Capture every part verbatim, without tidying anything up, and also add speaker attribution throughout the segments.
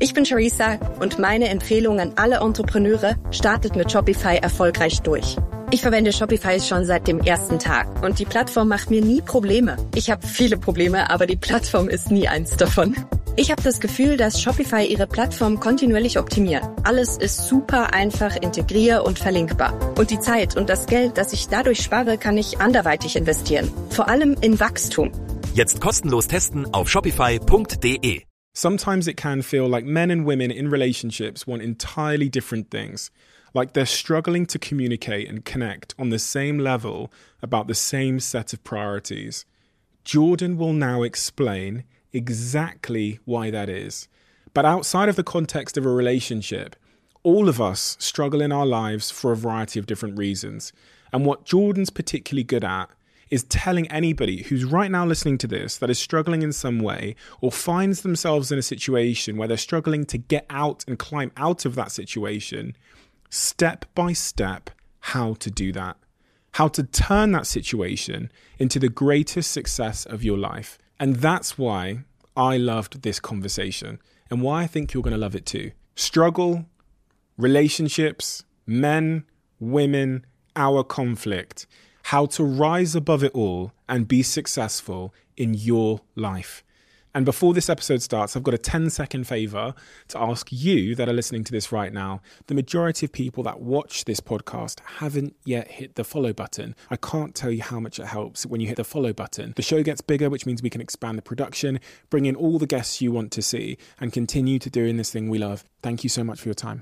Speaker 1: Ich bin Charissa und meine Empfehlung an alle Entrepreneure: startet mit Shopify erfolgreich durch. Ich verwende Shopify schon seit dem ersten Tag und die Plattform macht mir nie Probleme. Ich habe viele Probleme, aber die Plattform ist nie eins davon. Ich habe das Gefühl, dass Shopify ihre Plattform kontinuierlich optimiert. Alles ist super einfach, integrier- und verlinkbar. Und die Zeit und das Geld, das ich dadurch spare, kann ich anderweitig investieren. Vor allem in Wachstum.
Speaker 2: Jetzt kostenlos testen auf shopify punkt de.
Speaker 3: Sometimes it can feel like men and women in relationships want entirely different things. Like they're struggling to communicate and connect on the same level about the same set of priorities. Jordan will now explain exactly why that is. But outside of the context of a relationship, all of us struggle in our lives for a variety of different reasons. And what Jordan's particularly good at is telling anybody who's right now listening to this that is struggling in some way or finds themselves in a situation where they're struggling to get out and climb out of that situation, step by step, how to do that. How to turn that situation into the greatest success of your life. And that's why I loved this conversation and why I think you're going to love it too. Struggle, relationships, men, women, our conflict, how to rise above it all and be successful in your life. And before this episode starts, I've got a ten second favor to ask you that are listening to this right now. The majority of people that watch this podcast haven't yet hit the follow button. I can't tell you how much it helps when you hit the follow button. The show gets bigger, which means we can expand the production, bring in all the guests you want to see, and continue to doing this thing we love. Thank you so much for your time.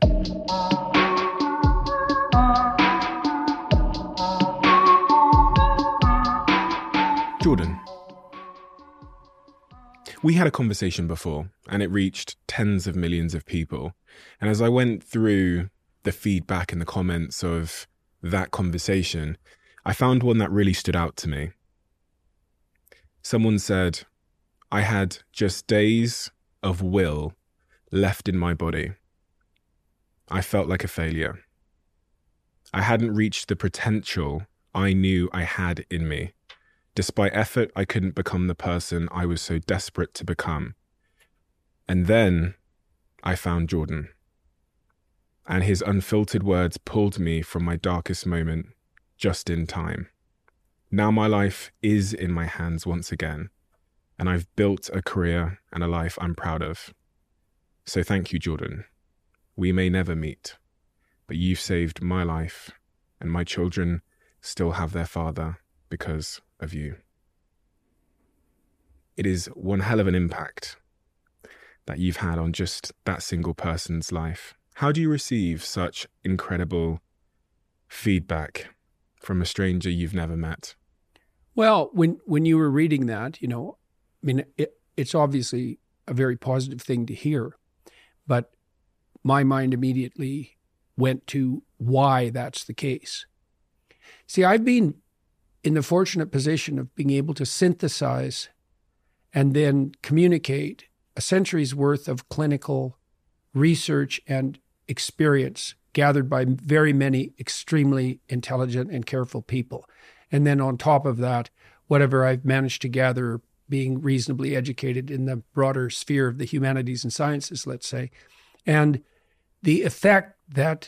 Speaker 3: Jordan. We had a conversation before and it reached tens of millions of people. And as I went through the feedback and the comments of that conversation, I found one that really stood out to me. Someone said, I had just days of will left in my body. I felt like a failure. I hadn't reached the potential I knew I had in me. Despite effort, I couldn't become the person I was so desperate to become. And then I found Jordan. And his unfiltered words pulled me from my darkest moment just in time. Now my life is in my hands once again, and I've built a career and a life I'm proud of. So thank you, Jordan. We may never meet, but you've saved my life, and my children still have their father because of you. It is one hell of an impact that you've had on just that single person's life. How do you receive such incredible feedback from a stranger you've never met?
Speaker 4: Well, when, when you were reading that, you know, I mean, it, it's obviously a very positive thing to hear, but my mind immediately went to why that's the case. See, I've been in the fortunate position of being able to synthesize and then communicate a century's worth of clinical research and experience gathered by very many extremely intelligent and careful people. And then on top of that, whatever I've managed to gather being reasonably educated in the broader sphere of the humanities and sciences, let's say. And the effect that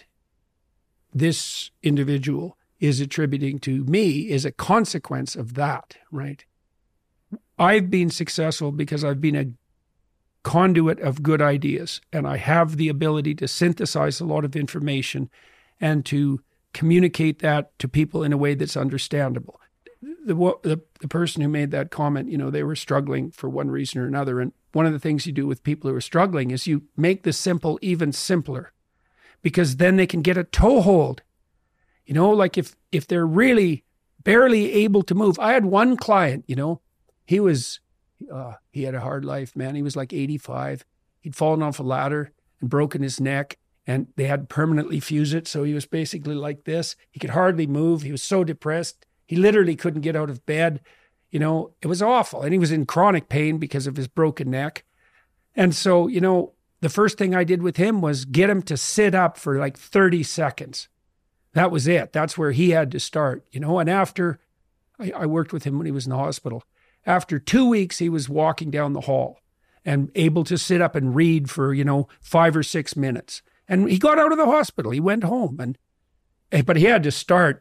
Speaker 4: this individual is attributing to me is a consequence of that, right? I've been successful because I've been a conduit of good ideas, and I have the ability to synthesize a lot of information and to communicate that to people in a way that's understandable. The, the, the person who made that comment, you know, they were struggling for one reason or another. And one of the things you do with people who are struggling is you make the simple even simpler, because then they can get a toehold. You know, like if if they're really barely able to move. I had one client, you know, he was, uh, he had a hard life, man. He was like eighty-five. He'd fallen off a ladder and broken his neck, and they had permanently fused it. So he was basically like this. He could hardly move. He was so depressed. He literally couldn't get out of bed. You know, it was awful. And he was in chronic pain because of his broken neck. And so, you know, the first thing I did with him was get him to sit up for like thirty seconds. That was it. That's where he had to start, you know. And after, I, I worked with him when he was in the hospital. After two weeks, he was walking down the hall. and able to sit up and read for, you know, five or six minutes. And he got out of the hospital. He went home. and But he had to start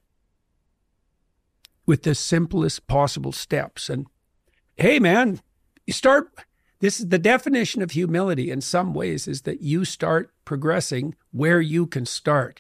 Speaker 4: with the simplest possible steps. And hey, man, you start, this is the definition of humility in some ways, is that you start progressing where you can start.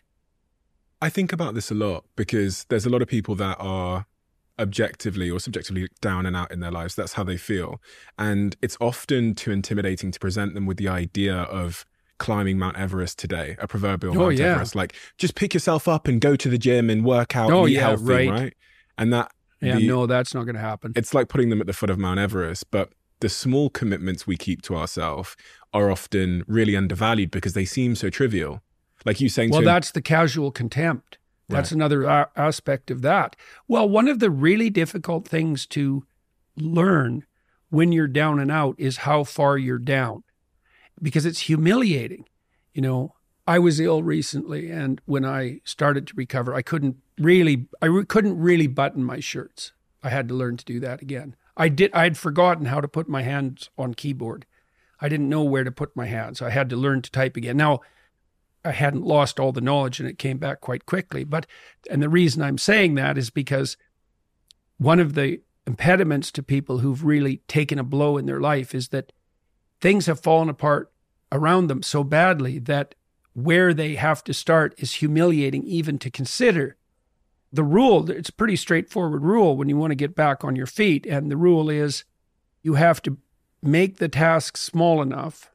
Speaker 3: I think about this a lot because there's a lot of people that are objectively or subjectively down and out in their lives. That's how they feel. And it's often too intimidating to present them with the idea of climbing Mount Everest today, a proverbial
Speaker 4: oh,
Speaker 3: Mount
Speaker 4: yeah.
Speaker 3: Everest. Like, just pick yourself up and go to the gym and work out
Speaker 4: oh,
Speaker 3: and eat
Speaker 4: yeah,
Speaker 3: healthy,
Speaker 4: right.
Speaker 3: right? And that,
Speaker 4: Yeah,
Speaker 3: the,
Speaker 4: no, that's not going to happen.
Speaker 3: It's like putting them at the foot of Mount Everest. But the small commitments we keep to ourselves are often really undervalued because they seem so trivial. Like you saying
Speaker 4: well,
Speaker 3: to
Speaker 4: that's the casual contempt. That's
Speaker 3: Right.
Speaker 4: another a- aspect of that. Well, one of the really difficult things to learn when you're down and out is how far you're down, because it's humiliating. You know, I was ill recently, and when I started to recover, I couldn't really, I re- couldn't really button my shirts. I had to learn to do that again. I did. I'd forgotten how to put my hands on keyboard. I didn't know where to put my hands. I had to learn to type again. Now, I hadn't lost all the knowledge, and it came back quite quickly. But, and the reason I'm saying that is because one of the impediments to people who've really taken a blow in their life is that things have fallen apart around them so badly that where they have to start is humiliating even to consider. The rule, it's a pretty straightforward rule when you want to get back on your feet. And the rule is you have to make the task small enough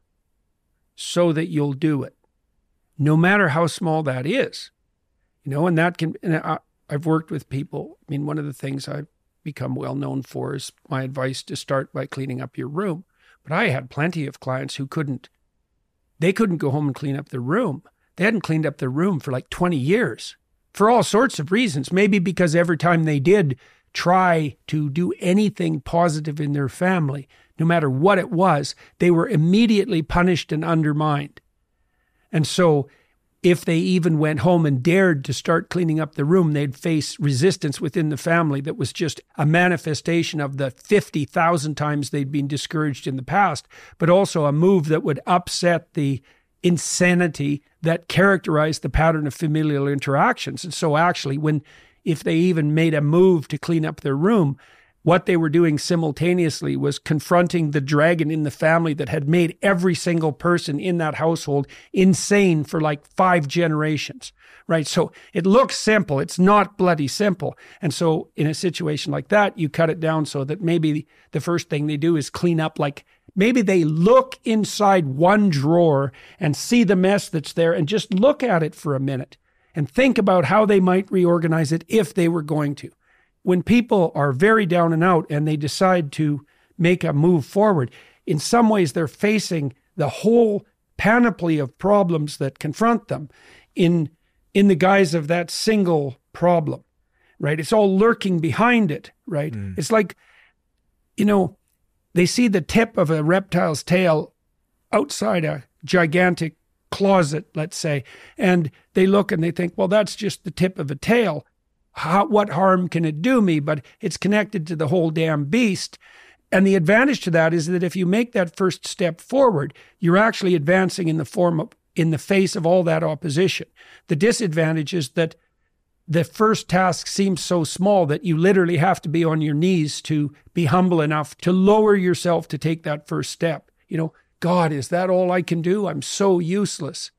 Speaker 4: so that you'll do it, no matter how small that is. You know, and that can, and I, I've worked with people. I mean, one of the things I've become well known for is my advice to start by cleaning up your room. But I had plenty of clients who couldn't, they couldn't go home and clean up their room. They hadn't cleaned up their room for like twenty years for all sorts of reasons. Maybe because every time they did try to do anything positive in their family, no matter what it was, they were immediately punished and undermined. And so if they even went home and dared to start cleaning up the room, they'd face resistance within the family that was just a manifestation of the fifty thousand times they'd been discouraged in the past, but also a move that would upset the insanity that characterized the pattern of familial interactions. And so actually, when if they even made a move to clean up their room, what they were doing simultaneously was confronting the dragon in the family that had made every single person in that household insane for like five generations, right? So it looks simple. It's not bloody simple. And so in a situation like that, you cut it down so that maybe the first thing they do is clean up, like maybe they look inside one drawer and see the mess that's there and just look at it for a minute and think about how they might reorganize it if they were going to. When people are very down and out and they decide to make a move forward, in some ways they're facing the whole panoply of problems that confront them in, in the guise of that single problem, right? It's all lurking behind it, right? Mm. It's like, you know, they see the tip of a reptile's tail outside a gigantic closet, let's say, and they look and they think, well, that's just the tip of a tail. How, what harm can it do me? But it's connected to the whole damn beast. And the advantage to that is that if you make that first step forward, you're actually advancing in the form of, in the face of all that opposition. The disadvantage is that the first task seems so small that you literally have to be on your knees to be humble enough to lower yourself to take that first step. You know, God, is that all I can do? I'm so useless.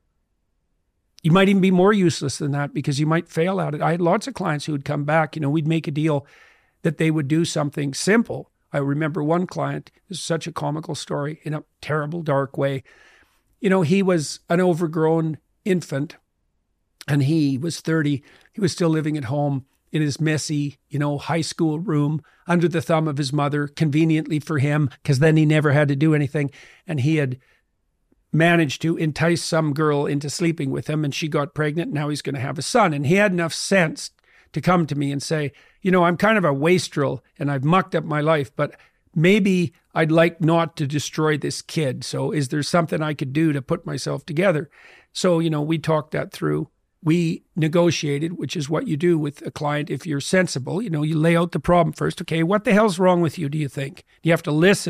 Speaker 4: You might even be more useless than that because you might fail at it. I had lots of clients who would come back, you know, we'd make a deal that they would do something simple. I remember one client, this is such a comical story in a terrible, dark way. You know, he was an overgrown infant and he was thirty. He was still living at home in his messy, you know, high school room under the thumb of his mother, conveniently for him, because then he never had to do anything. And he had managed to entice some girl into sleeping with him and she got pregnant. And now he's going to have a son. And he had enough sense to come to me and say, you know, I'm kind of a wastrel and I've mucked up my life, but maybe I'd like not to destroy this kid. So is there something I could do to put myself together? So, you know, we talked that through. We negotiated, which is what you do with a client if you're sensible. You know, you lay out the problem first. Okay, what the hell's wrong with you, do you think? You have to listen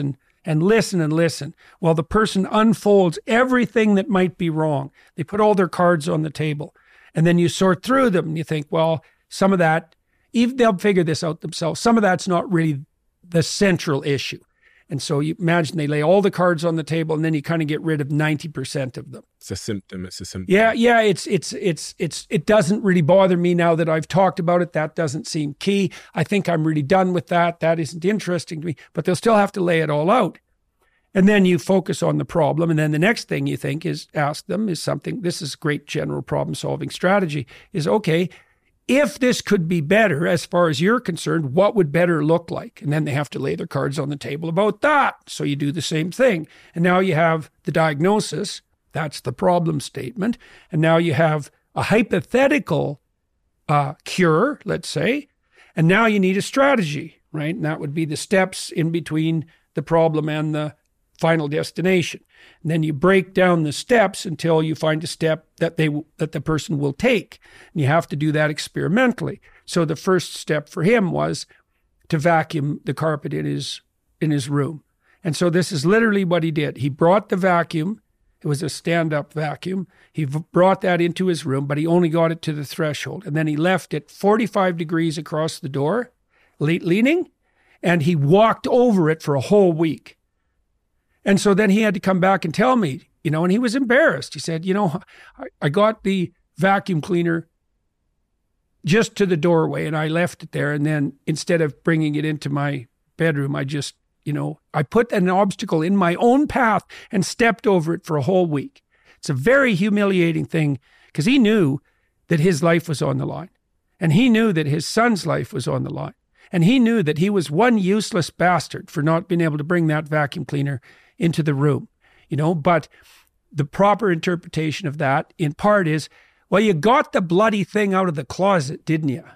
Speaker 4: and listen and listen while the person unfolds everything that might be wrong. They put all their cards on the table, and then you sort through them and you think, well, some of that, even they'll figure this out themselves. Some of that's not really the central issue. And so you imagine they lay all the cards on the table, and then you kind of get rid of ninety percent of them.
Speaker 3: It's a symptom. It's a symptom.
Speaker 4: Yeah, yeah. It's it's it's it's it doesn't really bother me now that I've talked about it. That doesn't seem key. I think I'm really done with that. That isn't interesting to me. But they'll still have to lay it all out. And then you focus on the problem. And then the next thing you think is ask them is something. This is great general problem solving strategy. Is okay. If this could be better, as far as you're concerned, what would better look like? And then they have to lay their cards on the table about that. So you do the same thing. And now you have the diagnosis. That's the problem statement. And now you have a hypothetical uh, cure, let's say. And now you need a strategy, right? And that would be the steps in between the problem and the final destination. And then you break down the steps until you find a step that they that the person will take. And you have to do that experimentally. So the first step for him was to vacuum the carpet in his in his room. And so this is literally what he did. He brought the vacuum. It was a stand-up vacuum. He v- brought that into his room, but he only got it to the threshold. And then he left it forty-five degrees across the door, le- leaning, and he walked over it for a whole week. And so then he had to come back and tell me, you know, and he was embarrassed. He said, you know, I, I got the vacuum cleaner just to the doorway and I left it there. And then instead of bringing it into my bedroom, I just, you know, I put an obstacle in my own path and stepped over it for a whole week. It's a very humiliating thing because he knew that his life was on the line. And he knew that his son's life was on the line. And he knew that he was one useless bastard for not being able to bring that vacuum cleaner into the room, you know, but the proper interpretation of that in part is, well, you got the bloody thing out of the closet, didn't you?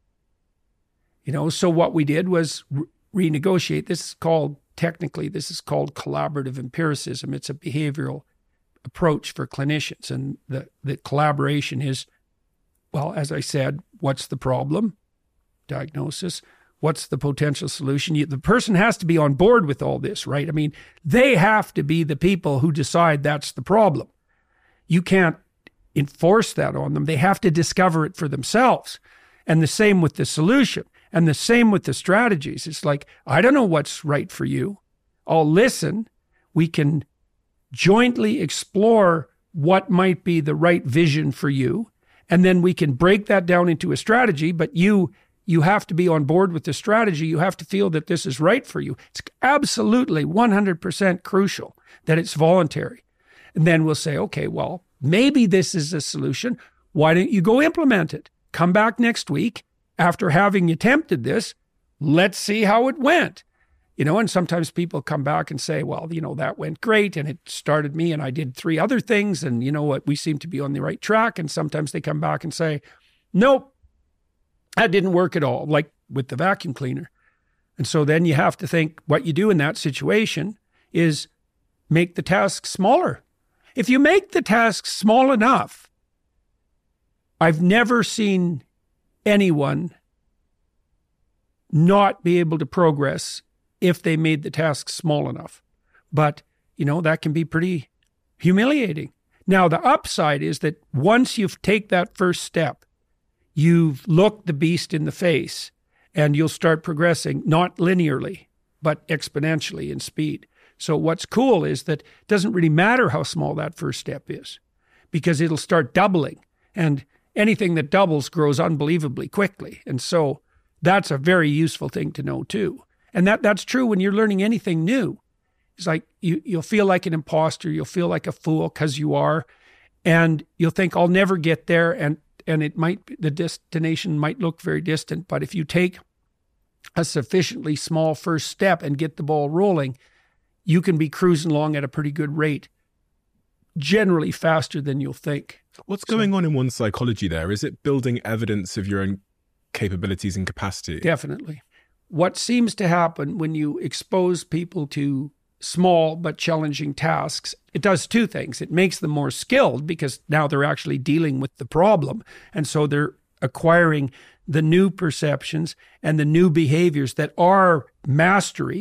Speaker 4: You know, so what we did was re- renegotiate. This is called, technically, this is called collaborative empiricism. It's a behavioral approach for clinicians. And the, the collaboration is, well, as I said, what's the problem? Diagnosis. What's the potential solution? You, the person has to be on board with all this, right? I mean, they have to be the people who decide that's the problem. You can't enforce that on them. They have to discover it for themselves. And the same with the solution. And the same with the strategies. It's like, I don't know what's right for you. I'll listen. We can jointly explore what might be the right vision for you. And then we can break that down into a strategy, but you You have to be on board with the strategy. You have to feel that this is right for you. It's absolutely one hundred percent crucial that it's voluntary. And then we'll say, okay, well, maybe this is a solution. Why don't you go implement it? Come back next week after having attempted this. Let's see how it went. You know, and sometimes people come back and say, well, you know, that went great and it started me and I did three other things and you know what, we seem to be on the right track. And sometimes they come back and say, nope, that didn't work at all, like with the vacuum cleaner. And so then you have to think what you do in that situation is make the task smaller. If you make the task small enough, I've never seen anyone not be able to progress if they made the task small enough. But, you know, that can be pretty humiliating. Now, the upside is that once you take that first step, you've looked the beast in the face and you'll start progressing, not linearly, but exponentially in speed. So what's cool is that it doesn't really matter how small that first step is because it'll start doubling. And anything that doubles grows unbelievably quickly. And so that's a very useful thing to know too. And that that's true when you're learning anything new. It's like you, you'll feel like an imposter. You'll feel like a fool because you are. And you'll think, I'll never get there. And And it might, the destination might look very distant, but if you take a sufficiently small first step and get the ball rolling, you can be cruising along at a pretty good rate, generally faster than you'll think.
Speaker 3: What's going so, on in one's psychology there? Is it building evidence of your own capabilities and capacity?
Speaker 4: Definitely. What seems to happen when you expose people to small but challenging tasks, it does two things. It makes them more skilled because now they're actually dealing with the problem. And so they're acquiring the new perceptions and the new behaviors that are mastery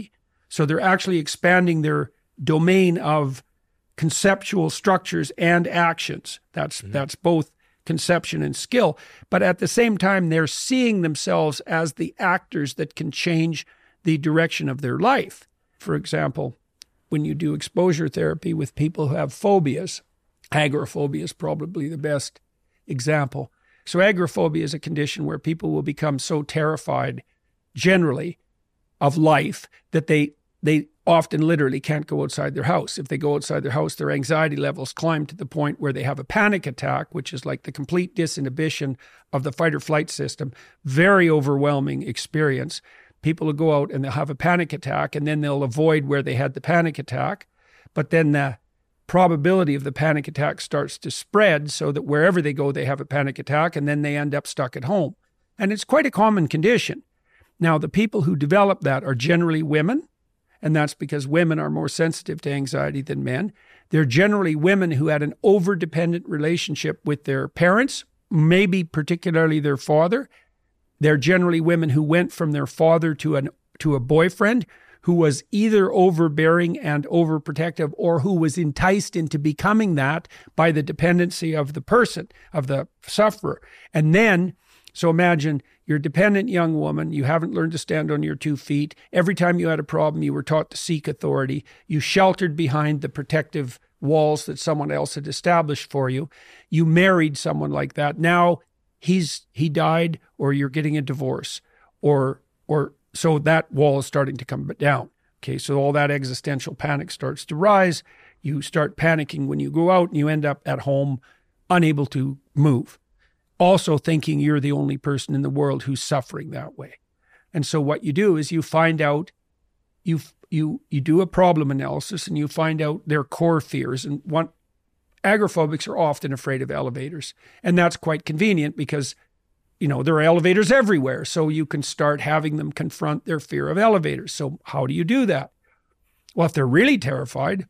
Speaker 4: So they're actually expanding their domain of conceptual structures and actions. That's mm-hmm. that's both conception and skill. But at the same time, they're seeing themselves as the actors that can change the direction of their life. For example, when you do exposure therapy with people who have phobias, agoraphobia is probably the best example. So agoraphobia is a condition where people will become so terrified generally of life that they they often literally can't go outside their house. If they go outside their house, their anxiety levels climb to the point where they have a panic attack, which is like the complete disinhibition of the fight or flight system. Very overwhelming experience. People will go out and they'll have a panic attack, and then they'll avoid where they had the panic attack. But then the probability of the panic attack starts to spread so that wherever they go, they have a panic attack, and then they end up stuck at home. And it's quite a common condition. Now, the people who develop that are generally women, and that's because women are more sensitive to anxiety than men. They're generally women who had an over-dependent relationship with their parents, maybe particularly their father. They're generally women who went from their father to an to a boyfriend who was either overbearing and overprotective, or who was enticed into becoming that by the dependency of the person, of the sufferer. And then, so imagine you're a dependent young woman, you haven't learned to stand on your two feet. Every time you had a problem, you were taught to seek authority. You sheltered behind the protective walls that someone else had established for you. You married someone like that. Now he's he died, or you're getting a divorce, or or so that wall is starting to come down. Okay, so all that existential panic starts to rise. You start panicking when you go out, and you end up at home unable to move. Also thinking you're the only person in the world who's suffering that way. And so what you do is you find out, you you you do a problem analysis, and you find out their core fears. And one, agoraphobics are often afraid of elevators. And that's quite convenient because, you know, there are elevators everywhere. So you can start having them confront their fear of elevators. So how do you do that? Well, if they're really terrified,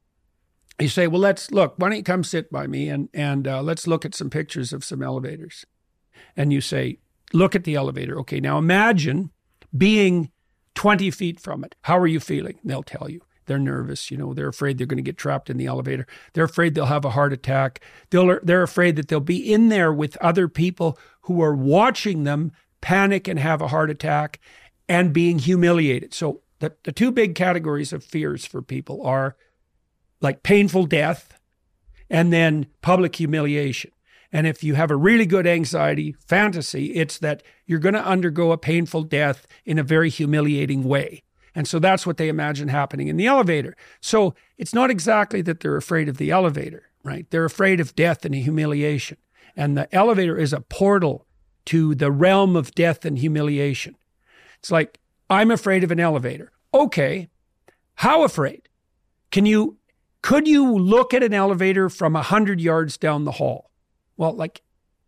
Speaker 4: you say, well, let's look, why don't you come sit by me and, and uh, let's look at some pictures of some elevators. And you say, look at the elevator. Okay, now imagine being twenty feet from it. How are you feeling? And they'll tell you. They're nervous. You know, they're afraid they're going to get trapped in the elevator. They're afraid they'll have a heart attack. They'll, they're afraid that they'll be in there with other people who are watching them panic and have a heart attack and being humiliated. So the, the two big categories of fears for people are like painful death and then public humiliation. And if you have a really good anxiety fantasy, it's that you're going to undergo a painful death in a very humiliating way. And so that's what they imagine happening in the elevator. So it's not exactly that they're afraid of the elevator, right? They're afraid of death and humiliation. And the elevator is a portal to the realm of death and humiliation. It's like, I'm afraid of an elevator. Okay, how afraid? Can you, could you look at an elevator from one hundred yards down the hall? Well, like,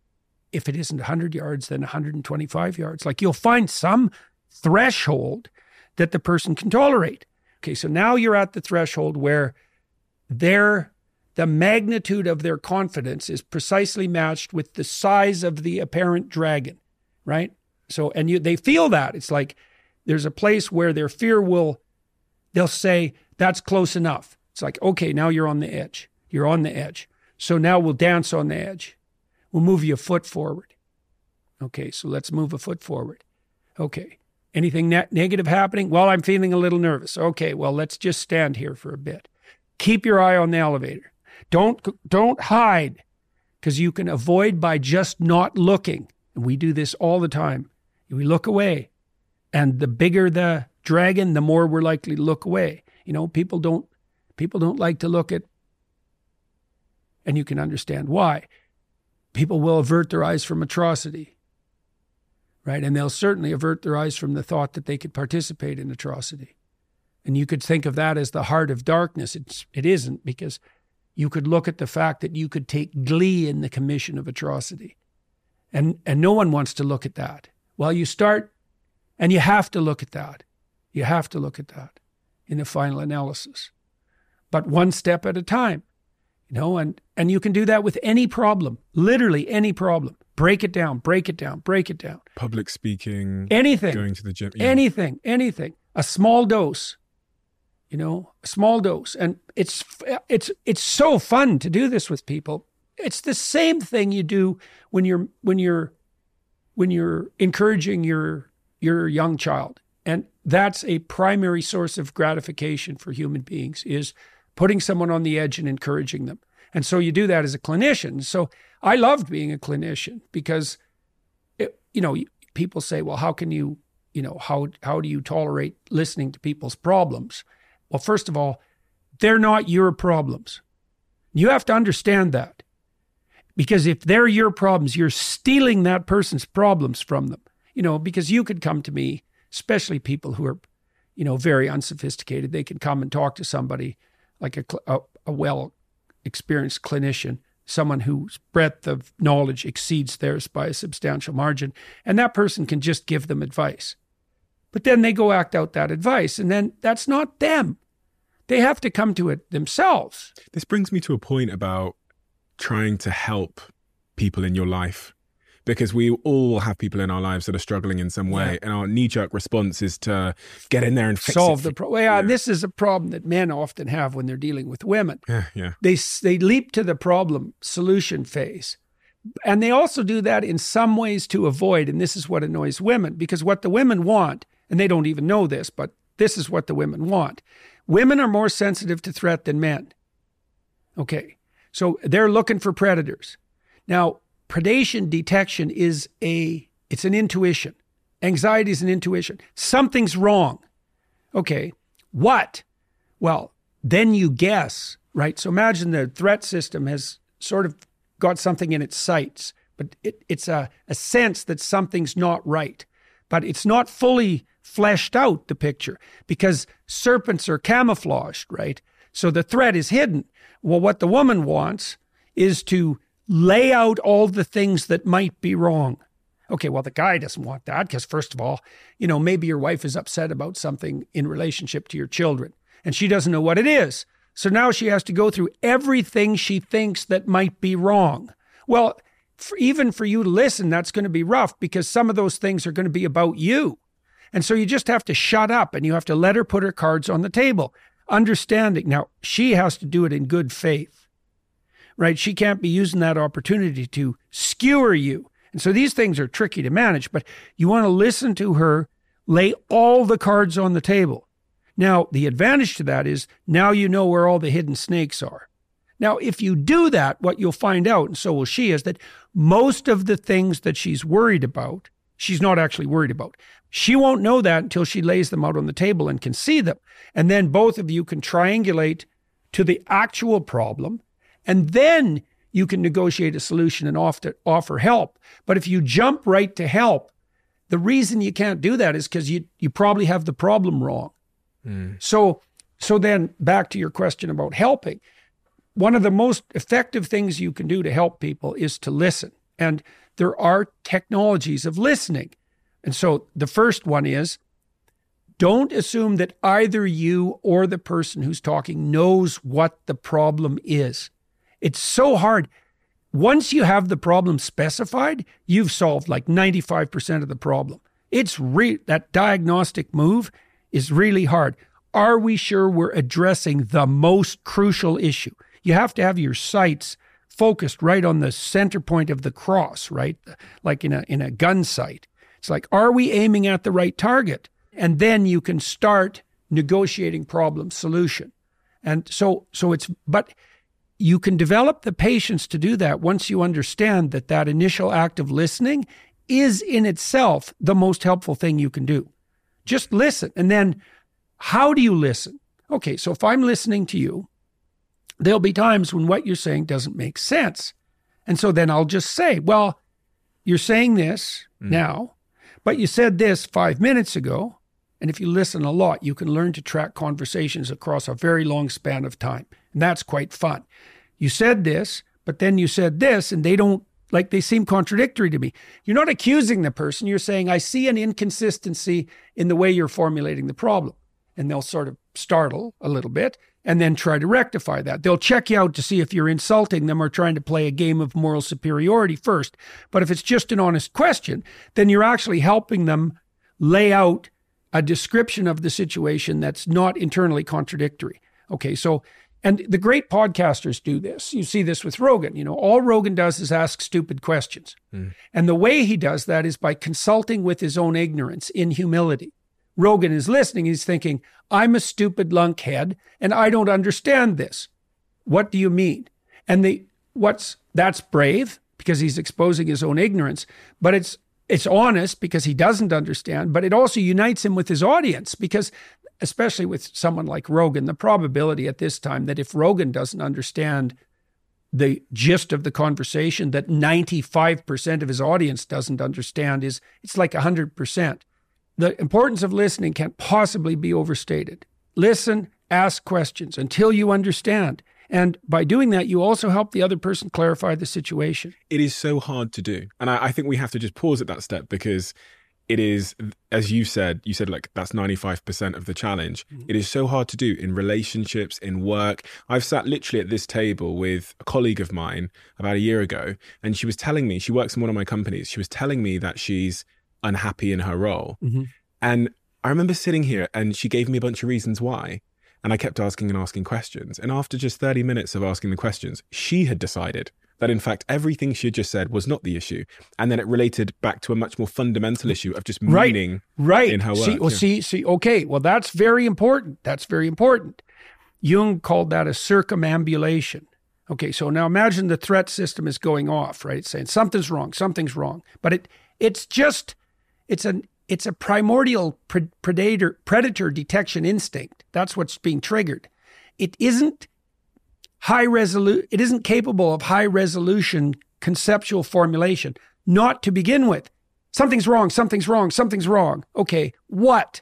Speaker 4: if it isn't one hundred yards, then one hundred twenty-five yards. Like, you'll find some threshold that the person can tolerate. Okay, so now you're at the threshold where their, the magnitude of their confidence is precisely matched with the size of the apparent dragon, right? So, and you, they feel that. It's like there's a place where their fear will, they'll say, that's close enough. It's like, okay, now you're on the edge. You're on the edge. So now we'll dance on the edge. We'll move you a foot forward. Okay, so let's move a foot forward. Okay. Anything ne- negative happening? Well, I'm feeling a little nervous. Okay, well, let's just stand here for a bit. Keep your eye on the elevator. Don't, don't hide, because you can avoid by just not looking. And we do this all the time. We look away. And the bigger the dragon, the more we're likely to look away. You know, people don't, people don't like to look at, and you can understand why. People will avert their eyes from atrocity. Right? And they'll certainly avert their eyes from the thought that they could participate in atrocity. And you could think of that as the heart of darkness. It's, it isn't, because you could look at the fact that you could take glee in the commission of atrocity. And, and no one wants to look at that. Well, you start, and you have to look at that. You have to look at that in the final analysis. But one step at a time, you know, and, and you can do that with any problem, literally any problem. Break it down, break it down, break it down.
Speaker 3: Public speaking.
Speaker 4: Anything.
Speaker 3: Going to the gym. Yeah.
Speaker 4: Anything, anything. A small dose. you know, a small dose. And it's it's it's so fun to do this with people. It's the same thing you do when you're when you're when you're encouraging your your young child. And that's a primary source of gratification for human beings, is putting someone on the edge and encouraging them. And so you do that as a clinician. So I loved being a clinician because, it, you know, people say, well, how can you, you know, how how do you tolerate listening to people's problems? Well, first of all, they're not your problems. You have to understand that. Because if they're your problems, you're stealing that person's problems from them. You know, because you could come to me, especially people who are, you know, very unsophisticated. They can come and talk to somebody like a, a, a well-experienced clinician, someone whose breadth of knowledge exceeds theirs by a substantial margin, and that person can just give them advice. But then they go act out that advice, and then that's not them. They have to come to it themselves.
Speaker 3: This brings me to a point about trying to help people in your life, because we all have people in our lives that are struggling in some way, yeah. and our knee-jerk response is to get in there and fix
Speaker 4: solve
Speaker 3: it.
Speaker 4: the problem. Yeah, yeah, this is a problem that men often have when they're dealing with women.
Speaker 3: Yeah, yeah.
Speaker 4: They they leap to the problem solution phase, and they also do that in some ways to avoid. And this is what annoys women, because what the women want, and they don't even know this, but this is what the women want. Women are more sensitive to threat than men. Okay, so they're looking for predators. Now, predation detection is a, it's an intuition. Anxiety is an intuition. Something's wrong. Okay, what? Well, then you guess, right? So imagine the threat system has sort of got something in its sights, but it, it's a, a sense that something's not right. But it's not fully fleshed out, the picture, because serpents are camouflaged, right? So the threat is hidden. Well, what the woman wants is to lay out all the things that might be wrong. Okay, well, the guy doesn't want that because, first of all, you know, maybe your wife is upset about something in relationship to your children and she doesn't know what it is. So now she has to go through everything she thinks that might be wrong. Well, for, even for you to listen, that's going to be rough because some of those things are going to be about you. And so you just have to shut up and you have to let her put her cards on the table. Understanding. Now, she has to do it in good faith, right? She can't be using that opportunity to skewer you. And so these things are tricky to manage, but you want to listen to her, lay all the cards on the table. Now, the advantage to that is now you know where all the hidden snakes are. Now, if you do that, what you'll find out, and so will she, is that most of the things that she's worried about, she's not actually worried about. She won't know that until she lays them out on the table and can see them. And then both of you can triangulate to the actual problem, and then you can negotiate a solution and offer, offer help. But if you jump right to help, the reason you can't do that is because you, you probably have the problem wrong. Mm. So, so then back to your question about helping. One of the most effective things you can do to help people is to listen. And there are technologies of listening. And so the first one is, don't assume that either you or the person who's talking knows what the problem is. It's so hard. Once you have the problem specified, you've solved like ninety-five percent of the problem. It's re- that diagnostic move is really hard. Are we sure we're addressing the most crucial issue? You have to have your sights focused right on the center point of the cross, right? Like in a in a gun sight. It's like, are we aiming at the right target? And then you can start negotiating problem solution. And so so it's, but you can develop the patience to do that once you understand that that initial act of listening is in itself the most helpful thing you can do. Just listen. And then how do you listen? Okay, so if I'm listening to you, there'll be times when what you're saying doesn't make sense. And so then I'll just say, well, you're saying this mm. now, but you said this five minutes ago. And if you listen a lot, you can learn to track conversations across a very long span of time. And that's quite fun. You said this, but then you said this, and they don't, like they seem contradictory to me. You're not accusing the person. You're saying, I see an inconsistency in the way you're formulating the problem. And they'll sort of startle a little bit and then try to rectify that. They'll check you out to see if you're insulting them or trying to play a game of moral superiority first. But if it's just an honest question, then you're actually helping them lay out a description of the situation that's not internally contradictory. Okay, so, and the great podcasters do this. You see this with Rogan. You know, all Rogan does is ask stupid questions. Mm. And the way he does that is by consulting with his own ignorance in humility. Rogan is listening. He's thinking, I'm a stupid lunkhead and I don't understand this. What do you mean? And the what's that's brave because he's exposing his own ignorance, but it's it's honest because he doesn't understand, but it also unites him with his audience because especially with someone like Rogan, the probability at this time that if Rogan doesn't understand the gist of the conversation, that ninety-five percent of his audience doesn't understand is it's like one hundred percent. The importance of listening can't possibly be overstated. Listen, ask questions until you understand. And by doing that, you also help the other person clarify the situation.
Speaker 3: It is so hard to do. And I, I think we have to just pause at that step because it is, as you said, you said like that's ninety-five percent of the challenge. Mm-hmm. It is so hard to do in relationships, in work. I've sat literally at this table with a colleague of mine about a year ago, and she was telling me, she works in one of my companies, she was telling me that she's unhappy in her role. Mm-hmm. And I remember sitting here and she gave me a bunch of reasons why. And I kept asking and asking questions. And after just thirty minutes of asking the questions, she had decided that in fact, everything she had just said was not the issue. And then it related back to a much more fundamental issue of just meaning
Speaker 4: right, right.
Speaker 3: in her work.
Speaker 4: See, well,
Speaker 3: yeah.
Speaker 4: see, see, okay, well, that's very important. That's very important. Jung called that a circumambulation. Okay, so now imagine the threat system is going off, right? It's saying something's wrong, something's wrong. But it it's just, it's an It's a primordial pre- predator predator detection instinct. That's what's being triggered. It isn't high resolu- It isn't capable of high resolution conceptual formulation. Not to begin with. Something's wrong. Something's wrong. Something's wrong. Okay, what?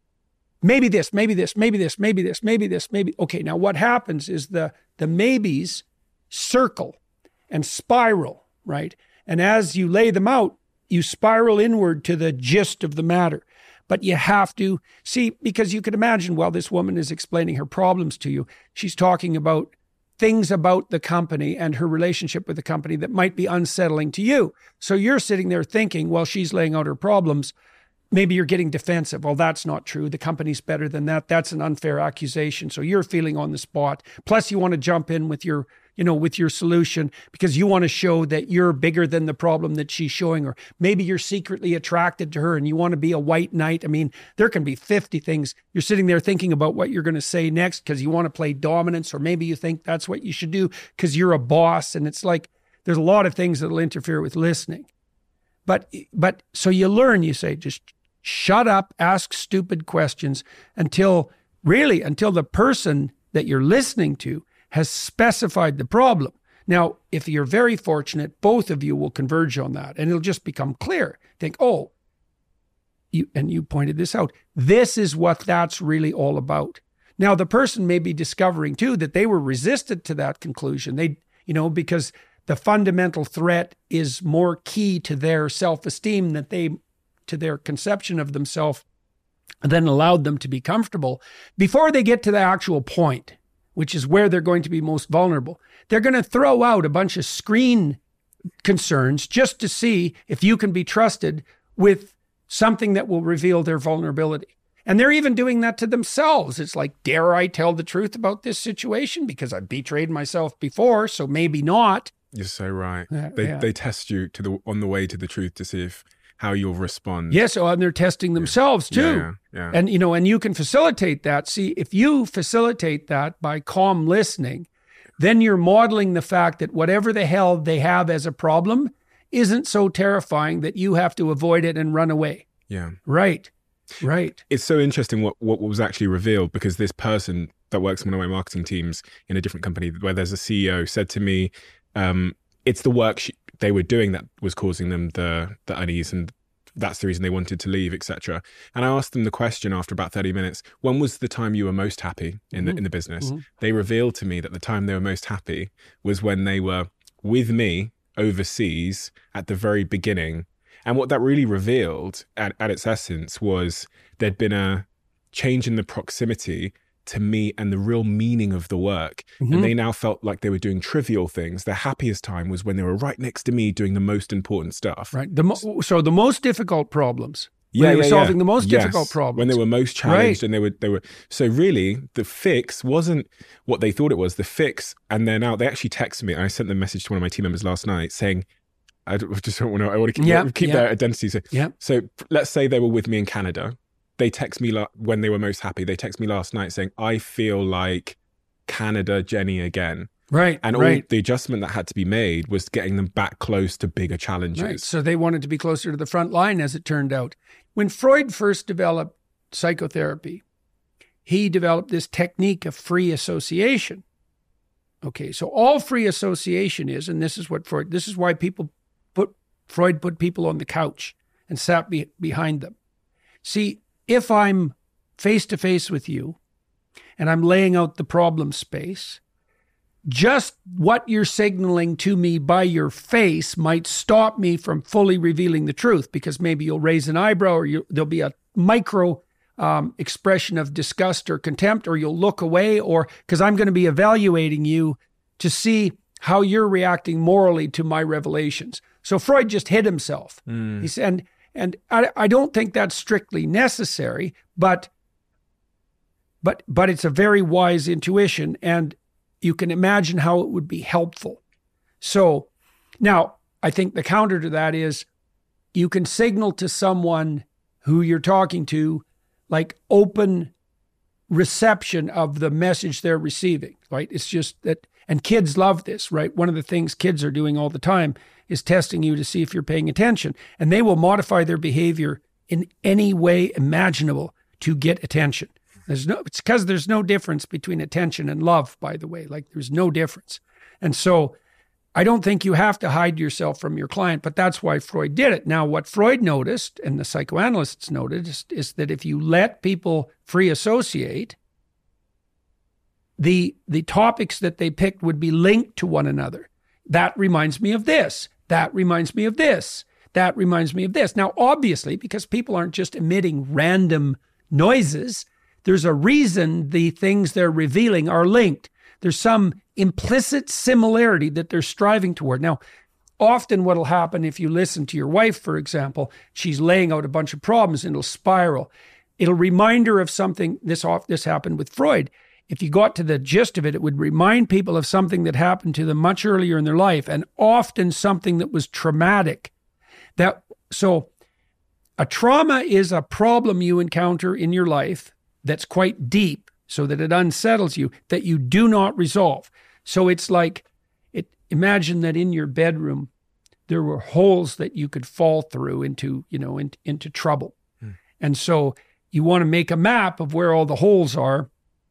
Speaker 4: Maybe this. Maybe this. Maybe this. Maybe this. Maybe this. Maybe. Okay. Now what happens is the the maybes circle and spiral, right? And as you lay them out, you spiral inward to the gist of the matter. But you have to see, because you can imagine while this woman is explaining her problems to you, she's talking about things about the company and her relationship with the company that might be unsettling to you. So you're sitting there thinking, while she's laying out her problems, maybe you're getting defensive. Well, that's not true. The company's better than that. That's an unfair accusation. So you're feeling on the spot. Plus you want to jump in with your you know, with your solution because you want to show that you're bigger than the problem that she's showing, or maybe you're secretly attracted to her and you want to be a white knight. I mean, there can be fifty things. You're sitting there thinking about what you're going to say next because you want to play dominance, or maybe you think that's what you should do because you're a boss. And it's like, there's a lot of things that'll interfere with listening. But, but so you learn, you say, just shut up, ask stupid questions until really, until the person that you're listening to has specified the problem. Now, if you're very fortunate, both of you will converge on that and it'll just become clear. Think, oh, you, and you pointed this out, this is what that's really all about. Now, the person may be discovering too that they were resistant to that conclusion. They, you know, because the fundamental threat is more key to their self-esteem that they, to their conception of themselves, than allowed them to be comfortable before they get to the actual point, which is where they're going to be most vulnerable. They're going to throw out a bunch of screen concerns just to see if you can be trusted with something that will reveal their vulnerability. And they're even doing that to themselves. It's like, dare I tell the truth about this situation? Because I've betrayed myself before, so maybe not.
Speaker 3: You're so right.
Speaker 4: Yeah,
Speaker 3: they
Speaker 4: yeah.
Speaker 3: they test you to the on the way to the truth to see if how you'll respond.
Speaker 4: Yes, oh, and they're testing themselves too.
Speaker 3: Yeah, yeah, yeah.
Speaker 4: And, you know, and you can facilitate that. See, if you facilitate that by calm listening, then you're modeling the fact that whatever the hell they have as a problem isn't so terrifying that you have to avoid it and run away.
Speaker 3: Yeah.
Speaker 4: Right. Right.
Speaker 3: It's so interesting what, what was actually revealed, because this person that works in one of my marketing teams in a different company where there's a C E O said to me, um, it's the work she, they were doing that was causing them the the unease, and that's the reason they wanted to leave, et cetera. And I asked them the question after about thirty minutes, when was the time you were most happy in the, mm-hmm. in the business? Mm-hmm. They revealed to me that the time they were most happy was when they were with me overseas at the very beginning. And what that really revealed at, at its essence was there'd been a change in the proximity to me and the real meaning of the work. Mm-hmm. And they now felt like they were doing trivial things. Their happiest time was when they were right next to me doing the most important stuff.
Speaker 4: Right. The mo- so the most difficult problems
Speaker 3: Yeah,
Speaker 4: when they
Speaker 3: yeah,
Speaker 4: were solving
Speaker 3: yeah.
Speaker 4: the most
Speaker 3: Yes,
Speaker 4: difficult problems.
Speaker 3: when they were most challenged,
Speaker 4: Right.
Speaker 3: and they were they were. So really, the fix wasn't what they thought it was. The fix, and they're now they actually texted me. I sent them a message to one of my team members last night saying, "I just don't want to. I want to keep,
Speaker 4: Yeah,
Speaker 3: keep
Speaker 4: yeah.
Speaker 3: their identity." So,
Speaker 4: Yeah.
Speaker 3: so let's say they were with me in Canada. They text me la- when they were most happy. They text me last night saying, "I feel like Canada Jenny again."
Speaker 4: Right.
Speaker 3: And all
Speaker 4: right.
Speaker 3: the adjustment that had to be made was getting them back close to bigger challenges.
Speaker 4: Right. So they wanted to be closer to the front line, as it turned out. When Freud first developed psychotherapy, he developed this technique of free association. Okay, so all free association is, and this is what Freud, this is why people put, Freud put people on the couch and sat be, behind them. See, if I'm face to face with you and I'm laying out the problem space, just what you're signaling to me by your face might stop me from fully revealing the truth, because maybe you'll raise an eyebrow, or you, there'll be a micro um, expression of disgust or contempt, or you'll look away, or because I'm going to be evaluating you to see how you're reacting morally to my revelations. So Freud just hid himself. Mm. He said, and, and I, I don't think that's strictly necessary, but but but it's a very wise intuition, and you can imagine how it would be helpful. So now I think the counter to that is you can signal to someone who you're talking to, like open reception of the message they're receiving, right? It's just that, and kids love this, right? One of the things kids are doing all the time is testing you to see if you're paying attention, and they will modify their behavior in any way imaginable to get attention. There's no, it's because there's no difference between attention and love, by the way. Like, there's no difference. And so I don't think you have to hide yourself from your client, but that's why Freud did it. Now, what Freud noticed, and the psychoanalysts noted, is, is that if you let people free associate, the, the topics that they picked would be linked to one another. That reminds me of this. That reminds me of this. That reminds me of this. Now, obviously, because people aren't just emitting random noises, there's a reason the things they're revealing are linked. There's some implicit similarity that they're striving toward. Now, often what'll happen if you listen to your wife, for example, she's laying out a bunch of problems and it'll spiral. It'll remind her of something. This off, this happened with Freud. If you got to the gist of it, it would remind people of something that happened to them much earlier in their life, and often something that was traumatic. That so a trauma is a problem you encounter in your life that's quite deep, so that it unsettles you, that you do not resolve. So it's like, it. Imagine that in your bedroom, there were holes that you could fall through into, you know, in, into trouble. Hmm. And so you want to make a map of where all the holes are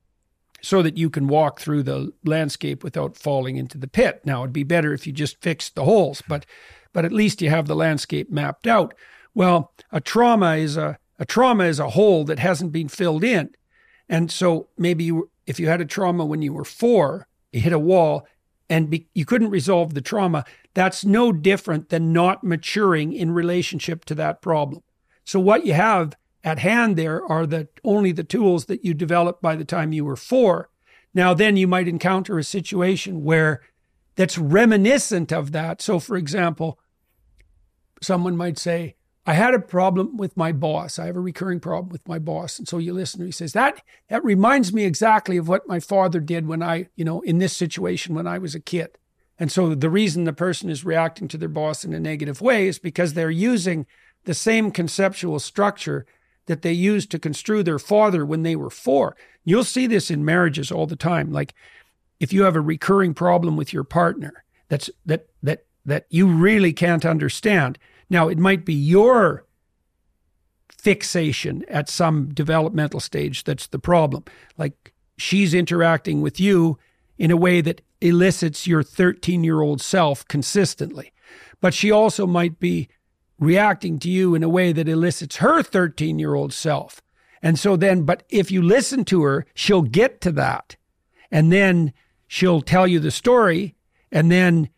Speaker 4: so that you can walk through the landscape without falling into the pit. Now, it'd be better if you just fixed the holes, but but at least you have the landscape mapped out. Well, a trauma is a A trauma is a hole that hasn't been filled in. And so maybe you, if you had a trauma when you were four, you hit a wall and be, you couldn't resolve the trauma, that's no different than not maturing in relationship to that problem. So what you have at hand there are the only the tools that you developed by the time you were four. Now then you might encounter a situation where that's reminiscent of that. So for example, someone might say, I had a problem with my boss. I have a recurring problem with my boss. And so you listen to him, he says, that, that reminds me exactly of what my father did when I, you know, in this situation when I was a kid. And so the reason the person is reacting to their boss in a negative way is because they're using the same conceptual structure that they used to construe their father when they were four. You'll see this in marriages all the time. Like if you have a recurring problem with your partner that's that that that you really can't understand. Now, it might be your fixation at some developmental stage that's the problem. Like she's interacting with you in a way that elicits your thirteen-year-old self consistently. But she also might be reacting to you in a way that elicits her thirteen-year-old self. And so then, but if you listen to her, she'll get to that. And then she'll tell you the story, and then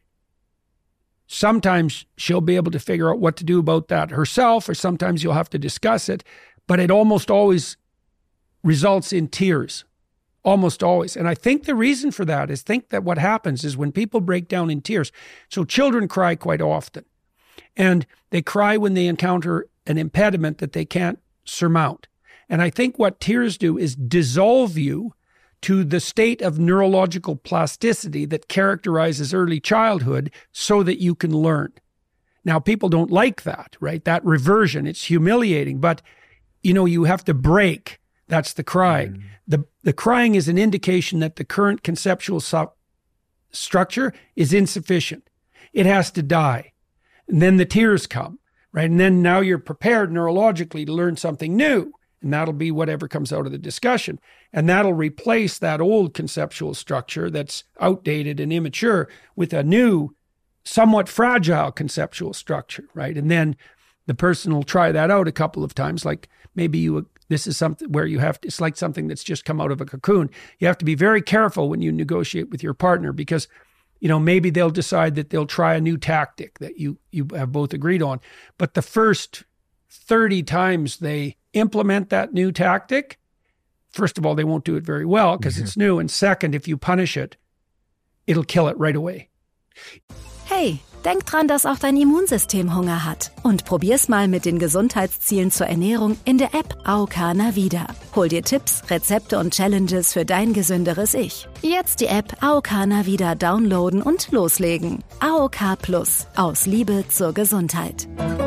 Speaker 4: sometimes she'll be able to figure out what to do about that herself, or sometimes you'll have to discuss it, but it almost always results in tears, almost always. And I think the reason for that is think that what happens is when people break down in tears, so children cry quite often, and they cry when they encounter an impediment that they can't surmount. And I think what tears do is dissolve you to the state of neurological plasticity that characterizes early childhood so that you can learn. Now, people don't like that, right? That reversion, it's humiliating, but, you know, you have to break. That's the crying. Mm. The, the crying is an indication that the current conceptual su- structure is insufficient. It has to die. And then the tears come, right? And then now you're prepared neurologically to learn something new. And that'll be whatever comes out of the discussion. And that'll replace that old conceptual structure that's outdated and immature with a new, somewhat fragile conceptual structure, right? And then the person will try that out a couple of times. Like maybe you, this is something where you have to, it's like something that's just come out of a cocoon. You have to be very careful when you negotiate with your partner because, you know, maybe they'll decide that they'll try a new tactic that you, you have both agreed on. But the first thirty times they implement that new tactic, first of all, they won't do it very well because mm-hmm. it's new. And second, if you punish it, it'll kill it right away.
Speaker 5: Hey, denk dran, dass auch dein Immunsystem Hunger hat. Und probier's mal mit den Gesundheitszielen zur Ernährung in der App A O K Navida. Hol dir Tipps, Rezepte und Challenges für dein gesünderes Ich. Jetzt die App A O K Navida downloaden und loslegen. A O K Plus. Aus Liebe zur Gesundheit.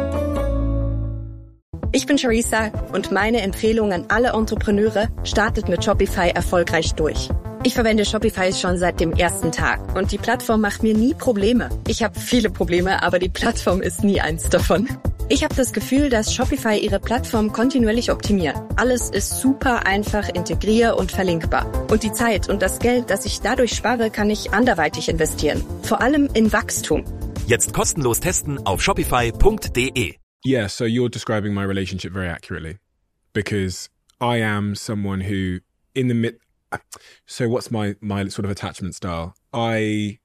Speaker 1: Ich bin Charissa und meine Empfehlung an alle Entrepreneure, startet mit Shopify erfolgreich durch. Ich verwende Shopify schon seit dem ersten Tag und die Plattform macht mir nie Probleme. Ich habe viele Probleme, aber die Plattform ist nie eins davon. Ich habe das Gefühl, dass Shopify ihre Plattform kontinuierlich optimiert. Alles ist super einfach, integrier- und verlinkbar. Und die Zeit und das Geld, das ich dadurch spare, kann ich anderweitig investieren. Vor allem in Wachstum.
Speaker 2: Jetzt kostenlos testen auf shopify punkt de.
Speaker 3: Yeah, so you're describing my relationship very accurately because I am someone who in the mid... So what's my, my sort of attachment style? I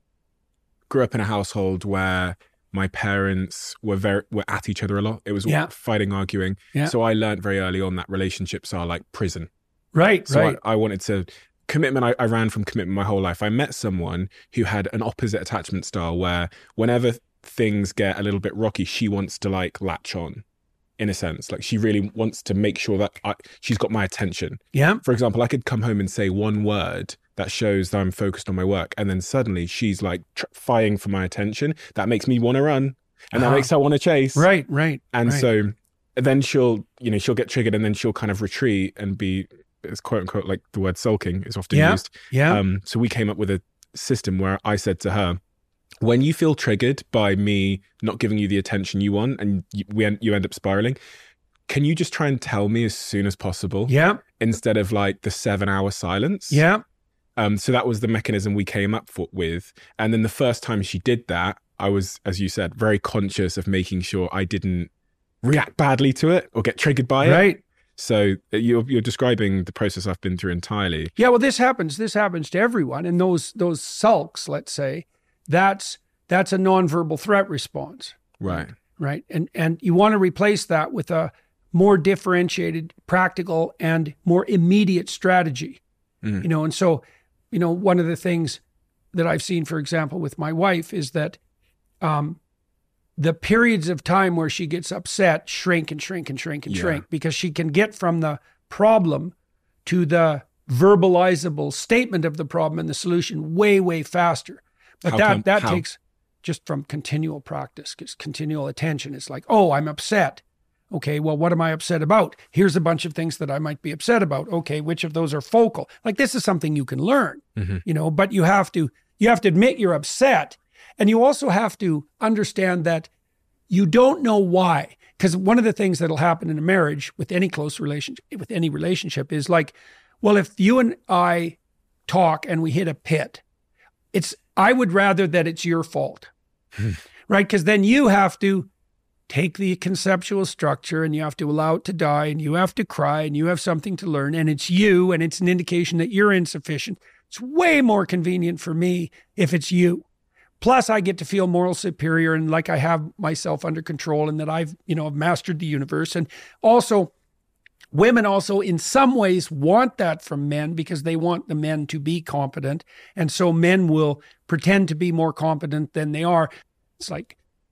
Speaker 3: grew up in a household where my parents were very were at each other a lot. It was
Speaker 4: yeah.
Speaker 3: fighting, arguing.
Speaker 4: Yeah.
Speaker 3: So I learned very early on that relationships are like prison.
Speaker 4: Right,
Speaker 3: so
Speaker 4: right.
Speaker 3: I, I wanted to... Commitment, I, I ran from commitment my whole life. I met someone who had an opposite attachment style where whenever... things get a little bit rocky, she wants to like latch on in a sense. Like she really wants to make sure that I, she's got my attention.
Speaker 4: Yeah.
Speaker 3: For example, I could come home and say one word that shows that I'm focused on my work. And then suddenly she's like tr- fighting for my attention. That makes me want to run and that uh-huh. makes her want to chase.
Speaker 4: Right, right.
Speaker 3: And
Speaker 4: right.
Speaker 3: so then she'll, you know, she'll get triggered and then she'll kind of retreat and be, it's quote unquote, like the word sulking is often
Speaker 4: yeah.
Speaker 3: used.
Speaker 4: Yeah.
Speaker 3: Um, so we came up with a system where I said to her, when you feel triggered by me not giving you the attention you want and you, we end, you end up spiraling, can you just try and tell me as soon as possible?
Speaker 4: Yeah.
Speaker 3: Instead of like the seven hour silence.
Speaker 4: Yeah.
Speaker 3: Um, so that was the mechanism we came up for, with. And then the first time she did that, I was, as you said, very conscious of making sure I didn't react badly to it or get triggered by it.
Speaker 4: Right.
Speaker 3: So you're you're describing the process I've been through entirely.
Speaker 4: Yeah, well, this happens. This happens to everyone. And those those sulks, let's say, that's that's a nonverbal threat response.
Speaker 3: Right.
Speaker 4: Right. And and you want to replace that with a more differentiated, practical, and more immediate strategy. Mm. You know, and so, you know, one of the things that I've seen, for example, with my wife is that um, the periods of time where she gets upset shrink and shrink and shrink and yeah. shrink because she can get from the problem to the verbalizable statement of the problem and the solution way, way faster. But
Speaker 3: How
Speaker 4: that,
Speaker 3: come?
Speaker 4: that
Speaker 3: How?
Speaker 4: takes just from continual practice, because continual attention. It's like, oh, I'm upset. Okay, well, what am I upset about? Here's a bunch of things that I might be upset about. Okay, which of those are focal? Like this is something you can learn, mm-hmm. you know, but you have to, you have to admit you're upset. And you also have to understand that you don't know why. Because one of the things that'll happen in a marriage with any close relationship, with any relationship is like, well, if you and I talk and we hit a pit, it's, I would rather that it's your fault, right? Because then you have to take the conceptual structure and you have to allow it to die and you have to cry and you have something to learn and it's you and it's an indication that you're insufficient. It's way more convenient for me if it's you. Plus, I get to feel moral superior and like I have myself under control and that I've, you know, mastered the universe. And also, women also in some ways want that from men because they want the men to be competent. And so men will pretend to be more competent than they are. It's like,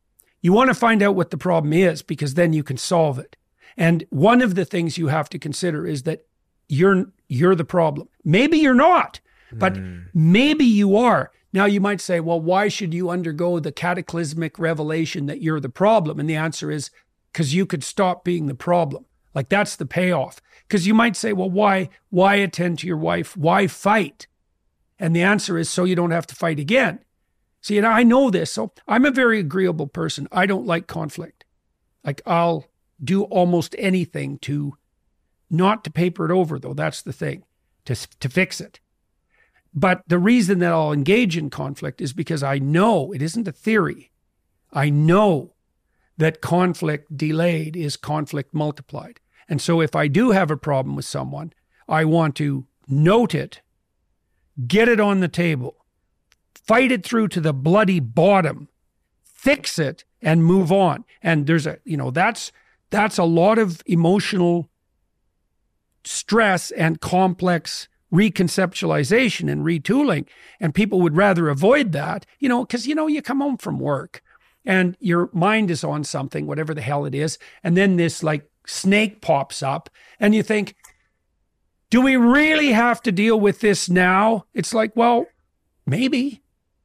Speaker 4: You want to find out what the problem is because then you can solve it. And one of the things you have to consider is that you're you're the problem. Maybe you're not, but mm. maybe you are. Now you might say, well, why should you undergo the cataclysmic revelation that you're the problem? And the answer is because you could stop being the problem. Like that's the payoff. Because you might say, well, why, why attend to your wife? Why fight? And the answer is so you don't have to fight again. See, and I know this. So I'm a very agreeable person. I don't like conflict. Like I'll do almost anything to, not to paper it over though. That's the thing, to, to fix it. But the reason that I'll engage in conflict is because I know, it isn't a theory. I know that conflict delayed is conflict multiplied. And so if I do have a problem with someone, I want to note it, get it on the table, fight it through to the bloody bottom, fix it, and move on. And there's a, you know, that's that's a lot of emotional stress and complex reconceptualization and retooling. And people would rather avoid that, you know, because, you know, you come home from work and your mind is on something, whatever the hell it is. And then this like snake pops up and you think, do we really have to deal with this now? It's like, well, maybe.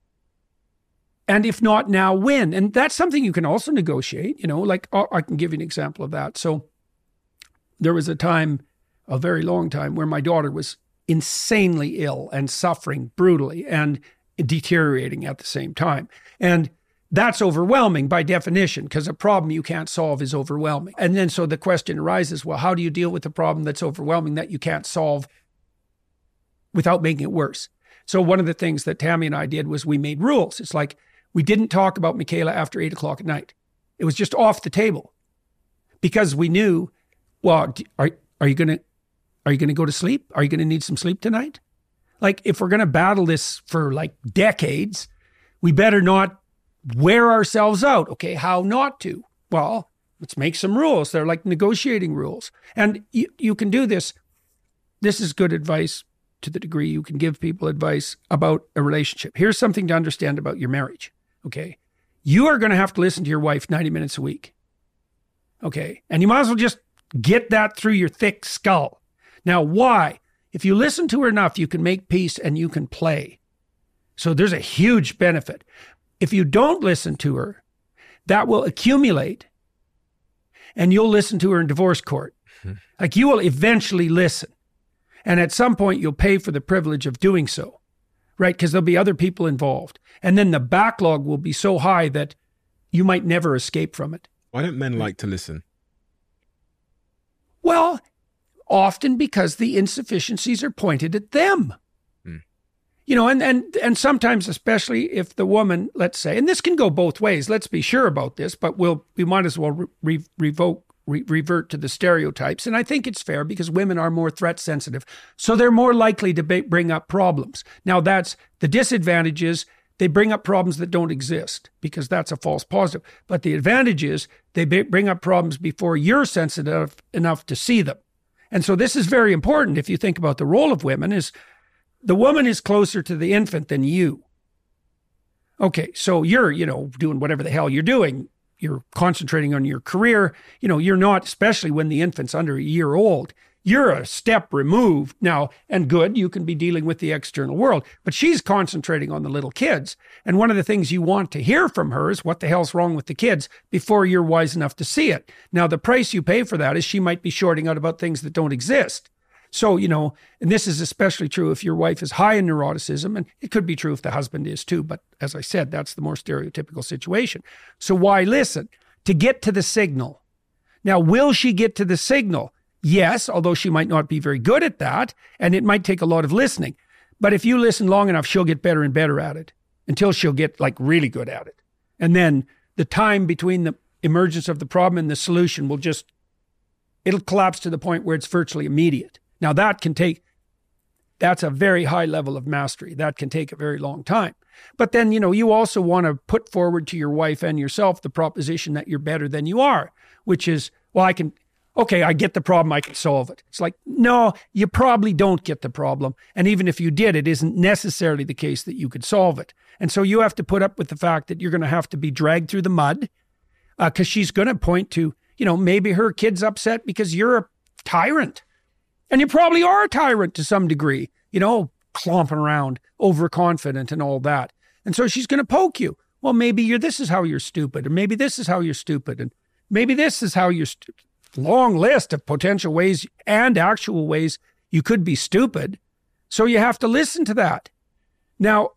Speaker 4: And if not now, when? And that's something you can also negotiate, you know, like I can give you an example of that. So there was a time, a very long time, where my daughter was insanely ill and suffering brutally and deteriorating at the same time. And that's overwhelming by definition, because a problem you can't solve is overwhelming. And then so the question arises, well, how do you deal with a problem that's overwhelming that you can't solve without making it worse? So one of the things that Tammy and I did was we made rules. It's like we didn't talk about Michaela after eight o'clock at night. It was just off the table because we knew, well, are, are you going to Are you going to go to sleep? Are you going to need some sleep tonight? Like, if we're going to battle this for like decades, we better not wear ourselves out. Okay, how not to? Well, let's make some rules. They're like negotiating rules. And you, you can do this. This is good advice to the degree you can give people advice about a relationship. Here's something to understand about your marriage. Okay, you are going to have to listen to your wife ninety minutes a week. Okay, and you might as well just get that through your thick skull. Now, why? If you listen to her enough, you can make peace and you can play. So there's a huge benefit. If you don't listen to her, that will accumulate and you'll listen to her in divorce court. Mm-hmm. Like you will eventually listen. And at some point, you'll pay for the privilege of doing so, right? Because there'll be other people involved. And then the backlog will be so high that you might never escape from it.
Speaker 3: Why don't men like to listen?
Speaker 4: Well, often because the insufficiencies are pointed at them. Mm. You know, and, and and sometimes, especially if the woman, let's say, and this can go both ways, let's be sure about this, but we'll we might as well re- revoke, re- revert to the stereotypes. And I think it's fair because women are more threat sensitive. So they're more likely to be, bring up problems. Now, that's the disadvantage is they bring up problems that don't exist because that's a false positive. But the advantage is they be, bring up problems before you're sensitive enough to see them. And so this is very important if you think about the role of women is the woman is closer to the infant than you. Okay, so you're, you know, doing whatever the hell you're doing. You're concentrating on your career. You know, you're not, especially when the infant's under a year old, you're a step removed now, and good, you can be dealing with the external world, but she's concentrating on the little kids. And one of the things you want to hear from her is what the hell's wrong with the kids before you're wise enough to see it. Now, the price you pay for that is she might be shorting out about things that don't exist. So, you know, and this is especially true if your wife is high in neuroticism, and it could be true if the husband is too, but as I said, that's the more stereotypical situation. So why listen? To get to the signal. Now, will she get to the signal? Yes, although she might not be very good at that, and it might take a lot of listening. But if you listen long enough, she'll get better and better at it until she'll get like really good at it. And then the time between the emergence of the problem and the solution will just, it'll collapse to the point where it's virtually immediate. Now that can take, that's a very high level of mastery. That can take a very long time. But then, you know, you also want to put forward to your wife and yourself the proposition that you're better than you are, which is, well, I can, okay, I get the problem, I can solve it. It's like, no, you probably don't get the problem. And even if you did, it isn't necessarily the case that you could solve it. And so you have to put up with the fact that you're going to have to be dragged through the mud Because uh, she's going to point to, you know, maybe her kid's upset because you're a tyrant. And you probably are a tyrant to some degree, you know, clomping around, overconfident and all that. And so she's going to poke you. Well, maybe you're, this is how you're stupid, or maybe this is how you're stupid, and maybe this is how you're stupid. Long list of potential ways and actual ways you could be stupid. So you have to listen to that. Now,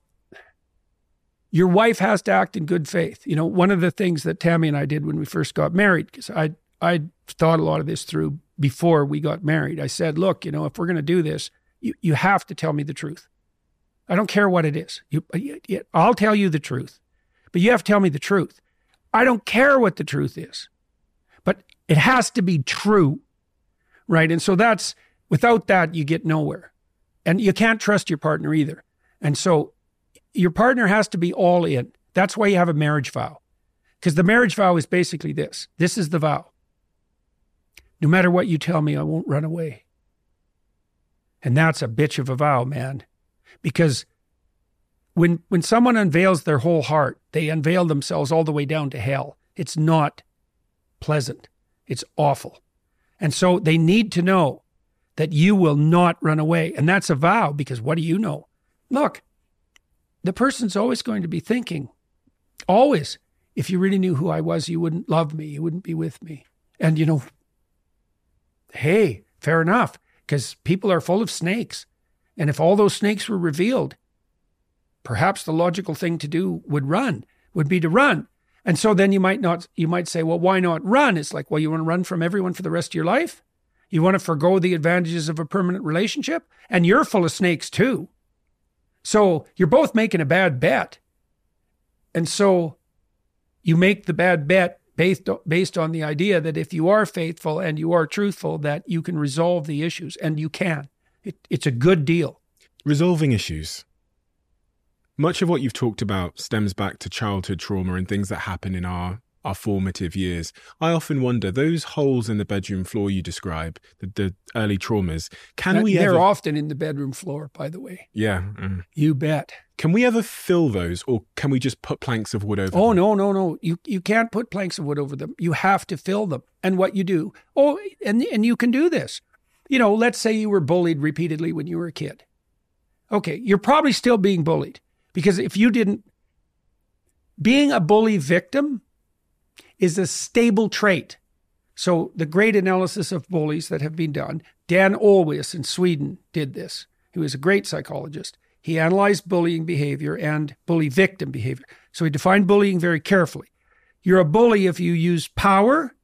Speaker 4: your wife has to act in good faith. You know, one of the things that Tammy and I did when we first got married, because I I thought a lot of this through before we got married. I said, look, you know, if we're going to do this, you, you have to tell me the truth. I don't care what it is. You, you, I'll tell you the truth, but you have to tell me the truth. I don't care what the truth is, but it has to be true, right? And so that's, without that, you get nowhere. And you can't trust your partner either. And so your partner has to be all in. That's why you have a marriage vow. Because the marriage vow is basically this. This is the vow. No matter what you tell me, I won't run away. And that's a bitch of a vow, man. Because when when someone unveils their whole heart, they unveil themselves all the way down to hell. It's not pleasant. It's awful. And so they need to know that you will not run away. And that's a vow, because what do you know? Look, the person's always going to be thinking, always, if you really knew who I was, you wouldn't love me. You wouldn't be with me. And, you know, hey, fair enough, because people are full of snakes. And if all those snakes were revealed, perhaps the logical thing to do would run, would be to run. And so then you might not, you might say, well, why not run? It's like, well, you want to run from everyone for the rest of your life? You want to forego the advantages of a permanent relationship? And you're full of snakes too. So you're both making a bad bet. And so you make the bad bet based, based on the idea that if you are faithful and you are truthful, that you can resolve the issues, and you can. It, it's a good deal.
Speaker 3: Resolving issues. Much of what you've talked about stems back to childhood trauma and things that happen in our, our formative years. I often wonder, those holes in the bedroom floor you describe, the, the early traumas, can
Speaker 4: that,
Speaker 3: we
Speaker 4: they're
Speaker 3: ever... They're
Speaker 4: often in the bedroom floor, by the way.
Speaker 3: Yeah. Mm.
Speaker 4: You bet.
Speaker 3: Can we ever fill those, or can we just put planks of wood over
Speaker 4: oh,
Speaker 3: them?
Speaker 4: Oh, no, no, no. You you can't put planks of wood over them. You have to fill them. And what you do, oh, and and you can do this. You know, let's say you were bullied repeatedly when you were a kid. Okay, you're probably still being bullied, because if you didn't, being a bully victim is a stable trait. So the great analysis of bullies that have been done, Dan Olweus in Sweden did this. He was a great psychologist. He analyzed bullying behavior and bully victim behavior. So he defined bullying very carefully. You're a bully if you use power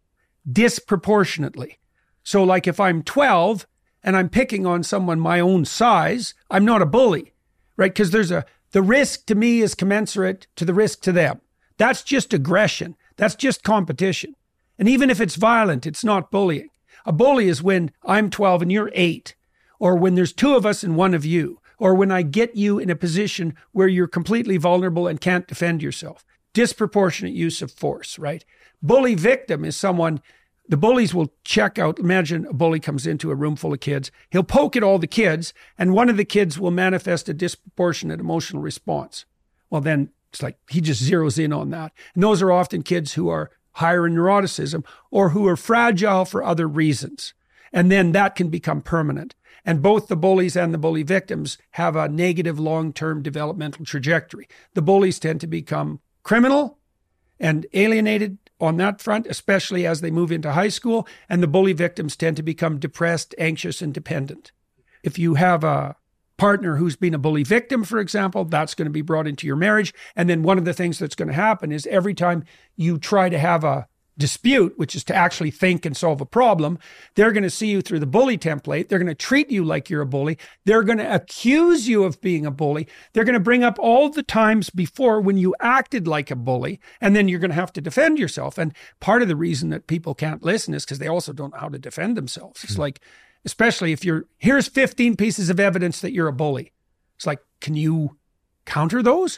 Speaker 4: disproportionately. So like if I'm twelve and I'm picking on someone my own size, I'm not a bully, right? Because there's a, the risk to me is commensurate to the risk to them. That's just aggression. That's just competition. And even if it's violent, it's not bullying. A bully is when I'm twelve and you're eight, or when there's two of us and one of you, or when I get you in a position where you're completely vulnerable and can't defend yourself. Disproportionate use of force, right? Bully victim is someone, the bullies will check out, imagine a bully comes into a room full of kids, he'll poke at all the kids, and one of the kids will manifest a disproportionate emotional response. Well, then it's like he just zeroes in on that. And those are often kids who are higher in neuroticism or who are fragile for other reasons. And then that can become permanent. And both the bullies and the bully victims have a negative long-term developmental trajectory. The bullies tend to become criminal and alienated on that front, especially as they move into high school. And the bully victims tend to become depressed, anxious, and dependent. If you have a partner who's been a bully victim, for example, that's going to be brought into your marriage. And then one of the things that's going to happen is every time you try to have a dispute, which is to actually think and solve a problem, they're going to see you through the bully template. They're going to treat you like you're a bully. They're going to accuse you of being a bully. They're going to bring up all the times before when you acted like a bully, and then you're going to have to defend yourself. And part of the reason that people can't listen is because they also don't know how to defend themselves. It's mm-hmm. like, especially if you're, here's fifteen pieces of evidence that you're a bully. It's like, can you counter those?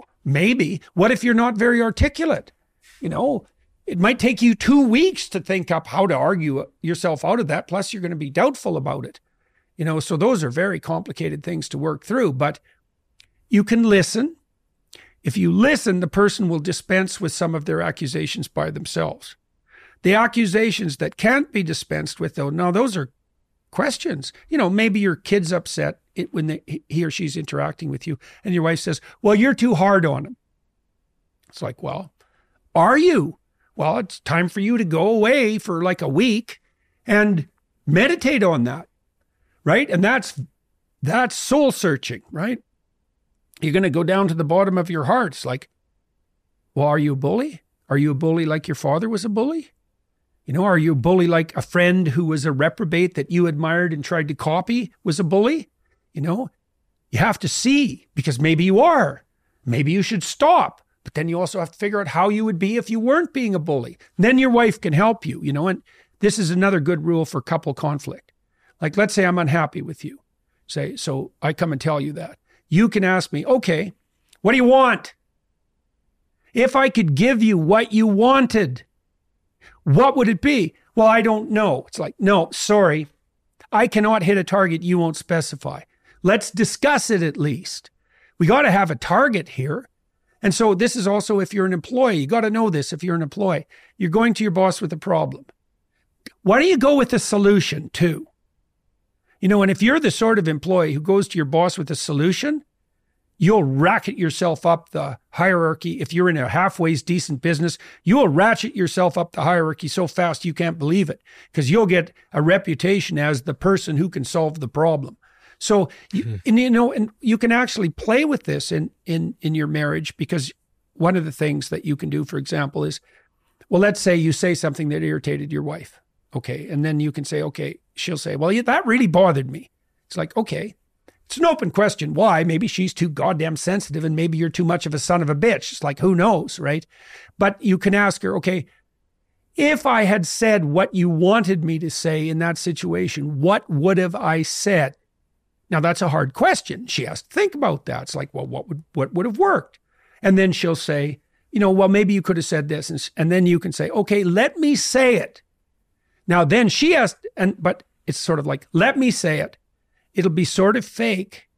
Speaker 4: Maybe. What if you're not very articulate? You know, it might take you two weeks to think up how to argue yourself out of that. Plus, you're going to be doubtful about it. You know, so those are very complicated things to work through. But you can listen. if you listen, the person will dispense with some of their accusations by themselves. The accusations that can't be dispensed with, though, no, those are questions. You know, maybe your kid's upset when they, he or she's interacting with you, and your wife says, well, you're too hard on him. It's like, well, are you? Well, it's time for you to go away for like a week and meditate on that, right? And that's that's soul searching, right? You're going to go down to the bottom of your heart. It's like, well, are you a bully? Are you a bully like your father was a bully? You know, are you a bully like a friend who was a reprobate that you admired and tried to copy was a bully? You know, you have to see, because maybe you are. Maybe you should stop. But then you also have to figure out how you would be if you weren't being a bully. Then your wife can help you, you know, and this is another good rule for couple conflict. Like, let's say I'm unhappy with you. Say, so I come and tell you that. You can ask me, okay, what do you want? If I could give you what you wanted, what would it be? Well, I don't know. It's like, no, sorry. I cannot hit a target you won't specify. Let's discuss it at least. We got to have a target here. And so this is also if you're an employee. You got to know this if you're an employee. You're going to your boss with a problem. Why don't you go with a solution too? You know, and if you're the sort of employee who goes to your boss with a solution, you'll racket yourself up the hierarchy. If you're in a halfway decent business, you'll ratchet yourself up the hierarchy so fast you can't believe it, because you'll get a reputation as the person who can solve the problem. So, you, mm-hmm. and, you know, and you can actually play with this in, in, in your marriage, because one of the things that you can do, for example, is, well, let's say you say something that irritated your wife. Okay. And then you can say, okay, she'll say, well, yeah, that really bothered me. It's like, okay, it's an open question. Why? Maybe she's too goddamn sensitive, and maybe you're too much of a son of a bitch. It's like, who knows, right? But you can ask her, okay, if I had said what you wanted me to say in that situation, what would have I said? Now, that's a hard question. She has to think about that. It's like, well, what would what would have worked? And then she'll say, you know, well, maybe you could have said this. And, and then you can say, okay, let me say it. Now, then she has, and but it's sort of like, let me say it. It'll be sort of fake.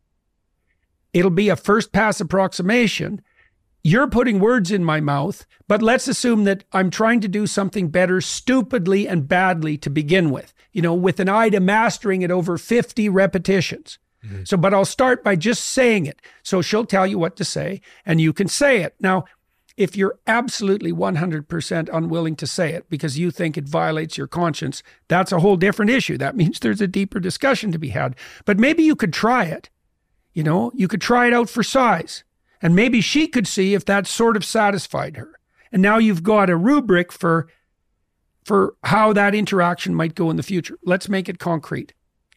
Speaker 4: It'll be a first pass approximation. You're putting words in my mouth, but let's assume that I'm trying to do something better stupidly and badly to begin with, you know, with an eye to mastering it over fifty repetitions. Mm-hmm. So, but I'll start by just saying it. So she'll tell you what to say and you can say it. Now, if you're absolutely one hundred percent unwilling to say it because you think it violates your conscience, that's a whole different issue. That means there's a deeper discussion to be had. But maybe you could try it. You know, you could try it out for size. And maybe she could see if that sort of satisfied her. And now you've got a rubric for, for how that interaction might go in the future. Let's make it concrete.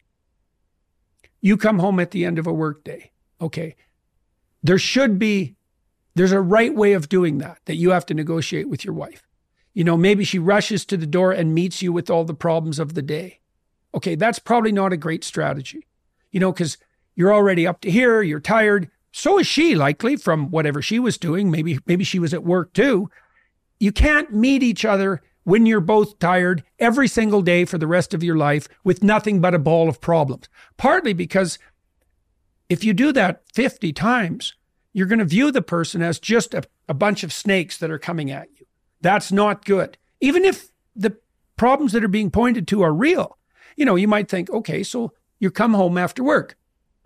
Speaker 4: You come home at the end of a workday. Okay. There should be, there's a right way of doing that, that you have to negotiate with your wife. You know, maybe she rushes to the door and meets you with all the problems of the day. Okay, that's probably not a great strategy. You know, because you're already up to here, you're tired. So is she, likely, from whatever she was doing. Maybe, maybe she was at work too. You can't meet each other when you're both tired every single day for the rest of your life with nothing but a ball of problems. Partly because if you do that fifty times, you're going to view the person as just a, a bunch of snakes that are coming at you. That's not good. Even if the problems that are being pointed to are real. You know, you might think, okay, so you come home after work.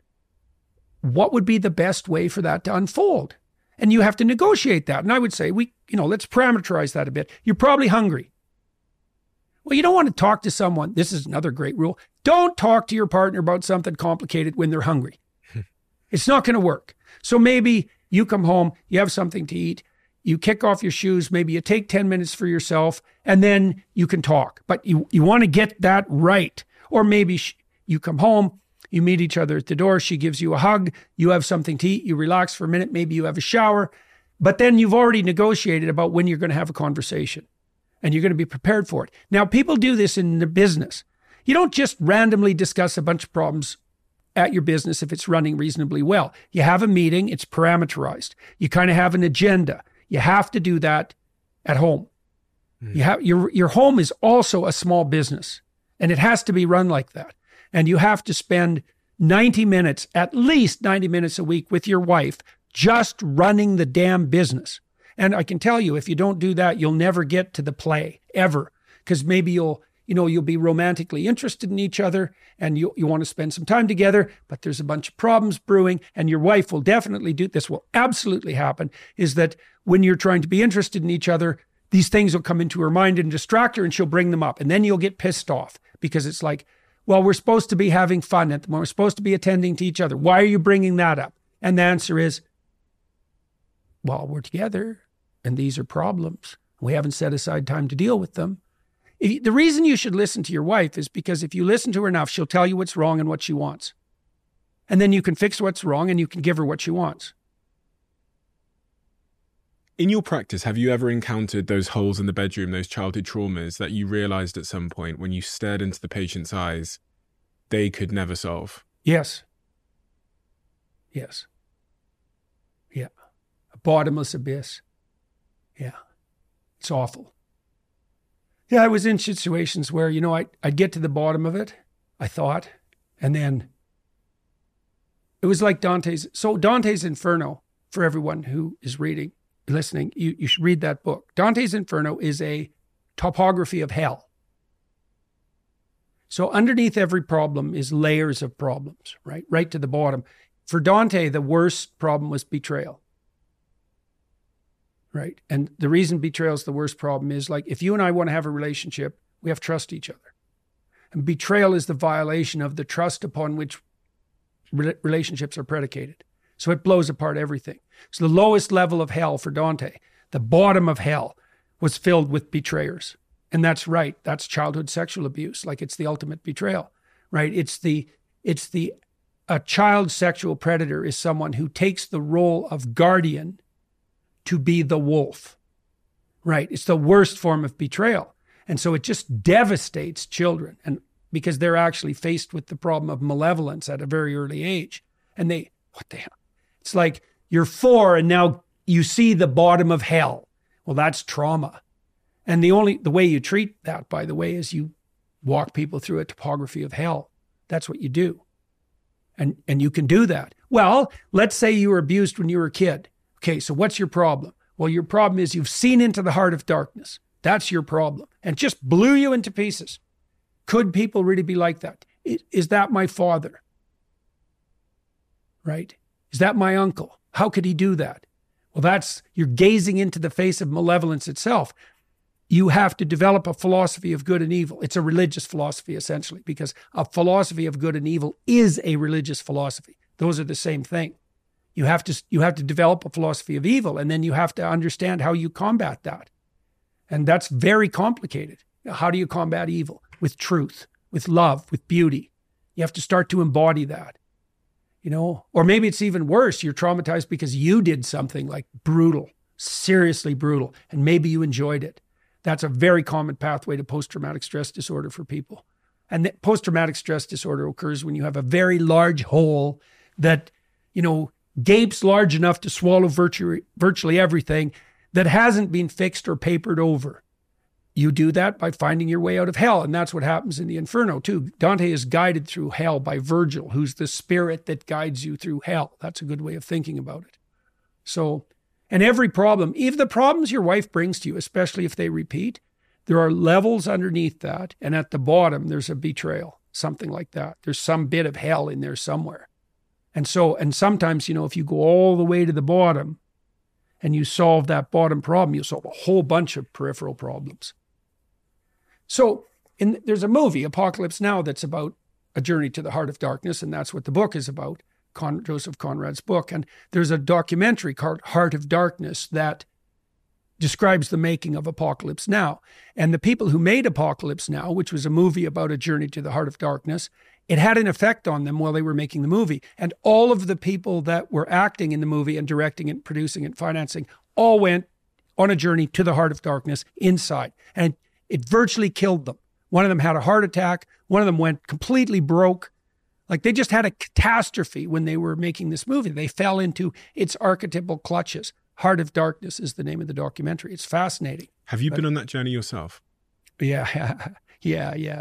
Speaker 4: What would be the best way for that to unfold? And you have to negotiate that. And I would say, we, you know, let's parameterize that a bit. You're probably hungry. Well, you don't want to talk to someone. This is another great rule. Don't talk to your partner about something complicated when they're hungry. It's not going to work. So maybe you come home, you have something to eat, you kick off your shoes, maybe you take ten minutes for yourself, and then you can talk. But you, you want to get that right. Or maybe sh- you come home, you meet each other at the door, she gives you a hug, you have something to eat, you relax for a minute, maybe you have a shower, but then you've already negotiated about when you're going to have a conversation and you're going to be prepared for it. Now, people do this in the business. You don't just randomly discuss a bunch of problems at your business if it's running reasonably well. You have a meeting, it's parameterized. You kind of have an agenda. You have to do that at home. Mm. You have your your home is also a small business, and it has to be run like that. And you have to spend ninety minutes, at least ninety minutes a week with your wife, just running the damn business. And I can tell you, if you don't do that, you'll never get to the play, ever. Because maybe you'll, you know, you'll be romantically interested in each other and you, you want to spend some time together, but there's a bunch of problems brewing, and your wife will definitely do, this will absolutely happen, is that when you're trying to be interested in each other, these things will come into her mind and distract her, and she'll bring them up. And then you'll get pissed off because it's like, well, we're supposed to be having fun at the moment. We're supposed to be attending to each other. Why are you bringing that up? And the answer is, well, we're together and these are problems. We haven't set aside time to deal with them. If, the reason you should listen to your wife is because if you listen to her enough, she'll tell you what's wrong and what she wants. And then you can fix what's wrong and you can give her what she wants.
Speaker 3: In your practice, have you ever encountered those holes in the bedroom, those childhood traumas that you realized at some point when you stared into the patient's eyes, they could never solve?
Speaker 4: Yes. Yes. Yeah. A bottomless abyss. Yeah. It's awful. Yeah, I was in situations where, you know, I, I'd get to the bottom of it, I thought, and then it was like Dante's. So Dante's Inferno, for everyone who is reading, listening, you, you should read that book. Dante's Inferno is a topography of hell. So underneath every problem is layers of problems, right? Right to the bottom. For Dante, the worst problem was betrayal. Right. And the reason betrayal is the worst problem is, like, if you and I want to have a relationship, we have to trust each other. And betrayal is the violation of the trust upon which re- relationships are predicated. So it blows apart everything. So the lowest level of hell for Dante, the bottom of hell, was filled with betrayers. And that's right. That's childhood sexual abuse. Like, it's the ultimate betrayal, right? It's the, it's the, a child sexual predator is someone who takes the role of guardian to be the wolf, right? It's the worst form of betrayal. And so it just devastates children, and because they're actually faced with the problem of malevolence at a very early age. And they, what the hell? It's like you're four and now you see the bottom of hell. Well, that's trauma. And the only, the way you treat that, by the way, is you walk people through a topography of hell. That's what you do. And, and you can do that. Well, let's say you were abused when you were a kid. Okay, so what's your problem? Well, your problem is you've seen into the heart of darkness. That's your problem. And just blew you into pieces. Could people really be like that? Is, is that my father? Right? Is that my uncle? How could he do that? Well, that's, you're gazing into the face of malevolence itself. You have to develop a philosophy of good and evil. It's a religious philosophy, essentially, because a philosophy of good and evil is a religious philosophy. Those are the same thing. You have to you have to develop a philosophy of evil, and then you have to understand how you combat that. And that's very complicated. How do you combat evil? With truth, with love, with beauty. You have to start to embody that. You know, or maybe it's even worse. You're traumatized because you did something like brutal, seriously brutal, and maybe you enjoyed it. That's a very common pathway to post-traumatic stress disorder for people. And the post-traumatic stress disorder occurs when you have a very large hole that, you know, gapes large enough to swallow virtually, virtually everything that hasn't been fixed or papered over. You do that by finding your way out of hell. And that's what happens in the Inferno too. Dante is guided through hell by Virgil, who's the spirit that guides you through hell. That's a good way of thinking about it. So, and every problem, even the problems your wife brings to you, especially if they repeat, there are levels underneath that. And at the bottom, there's a betrayal, something like that. There's some bit of hell in there somewhere. And so, and sometimes, you know, if you go all the way to the bottom and you solve that bottom problem, you'll solve a whole bunch of peripheral problems. So in, there's a movie, Apocalypse Now, that's about a journey to the heart of darkness, and that's what the book is about, Con, Joseph Conrad's book. And there's a documentary called Heart of Darkness that describes the making of Apocalypse Now. And the people who made Apocalypse Now, which was a movie about a journey to the heart of darkness, it had an effect on them while they were making the movie. And all of the people that were acting in the movie and directing it, producing it, financing, all went on a journey to the heart of darkness inside. And it virtually killed them. One of them had a heart attack. One of them went completely broke. Like, they just had a catastrophe when they were making this movie. They fell into its archetypal clutches. Heart of Darkness is the name of the documentary. It's fascinating.
Speaker 3: Have you
Speaker 4: but,
Speaker 3: been on that journey yourself?
Speaker 4: Yeah, yeah, yeah.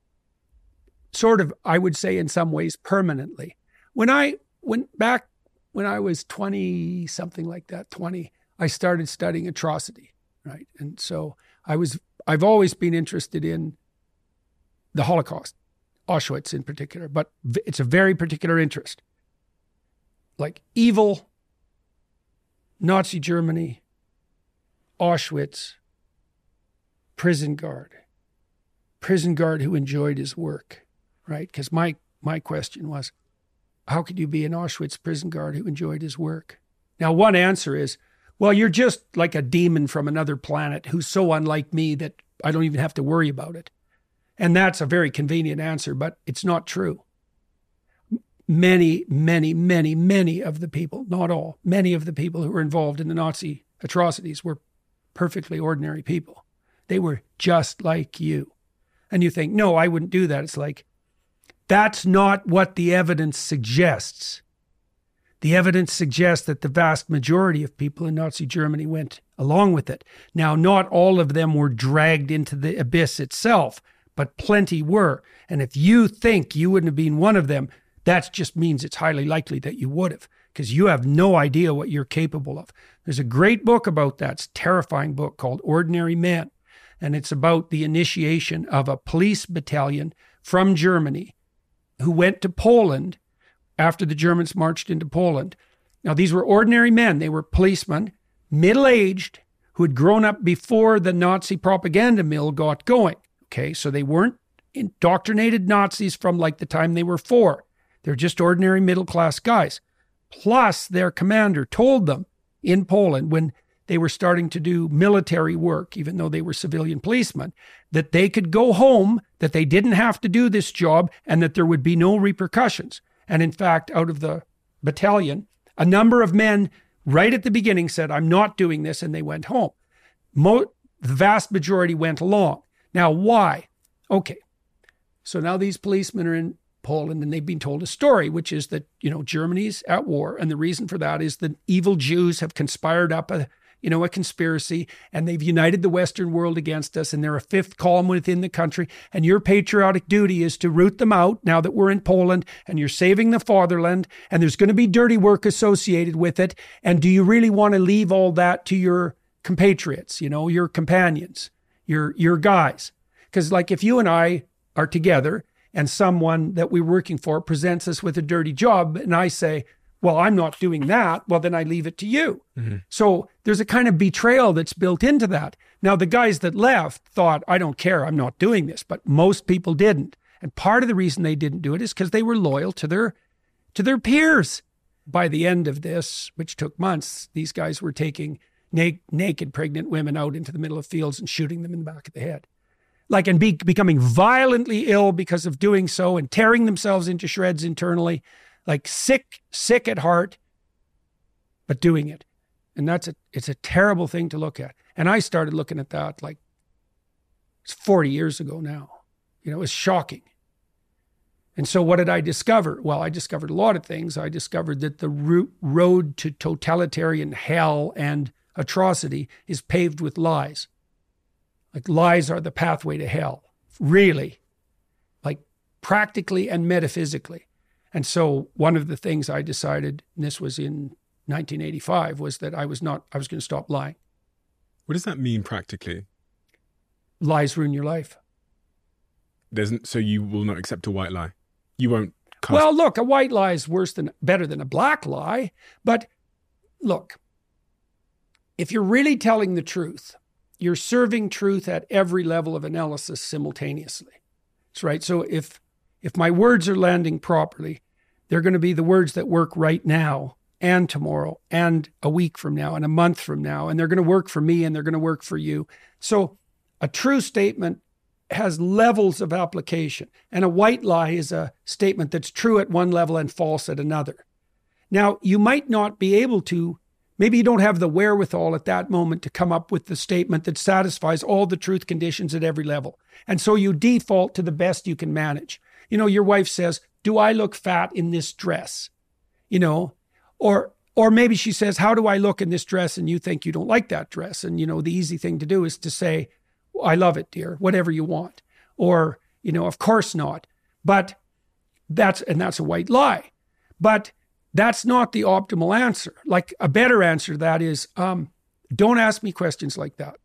Speaker 4: Sort of, I would say in some ways permanently. When I went back when I was twenty, something like that, twenty, I started studying atrocity, right? And so I was, I've always been interested in the Holocaust, Auschwitz in particular, but it's a very particular interest. Like evil, Nazi Germany, Auschwitz, prison guard, prison guard who enjoyed his work, right? Because my, my question was, how could you be an Auschwitz prison guard who enjoyed his work? Now, one answer is, well, you're just like a demon from another planet who's so unlike me that I don't even have to worry about it. And that's a very convenient answer, but it's not true. Many, many, many, many of the people, not all, many of the people who were involved in the Nazi atrocities were perfectly ordinary people. They were just like you. And you think, no, I wouldn't do that. It's like, that's not what the evidence suggests. The evidence suggests that the vast majority of people in Nazi Germany went along with it. Now, not all of them were dragged into the abyss itself, but plenty were. And if you think you wouldn't have been one of them, that just means it's highly likely that you would have, because you have no idea what you're capable of. There's a great book about that. It's a terrifying book called Ordinary Men. And it's about the initiation of a police battalion from Germany who went to Poland after the Germans marched into Poland. Now, these were ordinary men. They were policemen, middle-aged, who had grown up before the Nazi propaganda mill got going. Okay, so they weren't indoctrinated Nazis from like the time they were four. They're just ordinary middle-class guys. Plus, their commander told them in Poland, when they were starting to do military work, even though they were civilian policemen, that they could go home, that they didn't have to do this job, and that there would be no repercussions. And in fact, out of the battalion, a number of men right at the beginning said, I'm not doing this, and they went home. Mo- the vast majority went along. Now, why? Okay, so now these policemen are in Poland, and they've been told a story, which is that, you know, Germany's at war, and the reason for that is that evil Jews have conspired up a, you know, a conspiracy, and they've united the Western world against us, and they're a fifth column within the country, and your patriotic duty is to root them out now that we're in Poland, and you're saving the fatherland, and there's going to be dirty work associated with it, and do you really want to leave all that to your compatriots, you know, your companions, your your guys? Because like if you and I are together, and someone that we're working for presents us with a dirty job, and I say, well, I'm not doing that, well, then I leave it to you. Mm-hmm. So there's a kind of betrayal that's built into that. Now, the guys that left thought, I don't care, I'm not doing this, but most people didn't. And part of the reason they didn't do it is because they were loyal to their, to their peers. By the end of this, which took months, these guys were taking na- naked pregnant women out into the middle of fields and shooting them in the back of the head. Like, and be, becoming violently ill because of doing so and tearing themselves into shreds internally, like sick, sick at heart, but doing it. And that's a, it's a terrible thing to look at. And I started looking at that like it's forty years ago now. You know, it was shocking. And so what did I discover? Well, I discovered a lot of things. I discovered that the route, road to totalitarian hell and atrocity is paved with lies. Like lies are the pathway to hell, really, like practically and metaphysically. And so one of the things I decided, and this was in nineteen eighty-five, was that I was not, I was going to stop lying.
Speaker 3: What does that mean practically?
Speaker 4: Lies ruin your life.
Speaker 3: There's, so you will not accept a white lie? You won't cast...
Speaker 4: Well, look, a white lie is worse than, better than a black lie. But look, if you're really telling the truth, you're serving truth at every level of analysis simultaneously. That's right. So if if my words are landing properly, they're going to be the words that work right now and tomorrow and a week from now and a month from now. And they're going to work for me and they're going to work for you. So a true statement has levels of application. And a white lie is a statement that's true at one level and false at another. Now, you might not be able to, maybe you don't have the wherewithal at that moment to come up with the statement that satisfies all the truth conditions at every level. And so you default to the best you can manage. You know, your wife says, do I look fat in this dress? You know, or or maybe she says, how do I look in this dress? And you think you don't like that dress. And, you know, the easy thing to do is to say, I love it, dear, whatever you want. Or, you know, of course not. But that's, and that's a white lie. But that's not the optimal answer. Like a better answer to that is, um, don't ask me questions like that.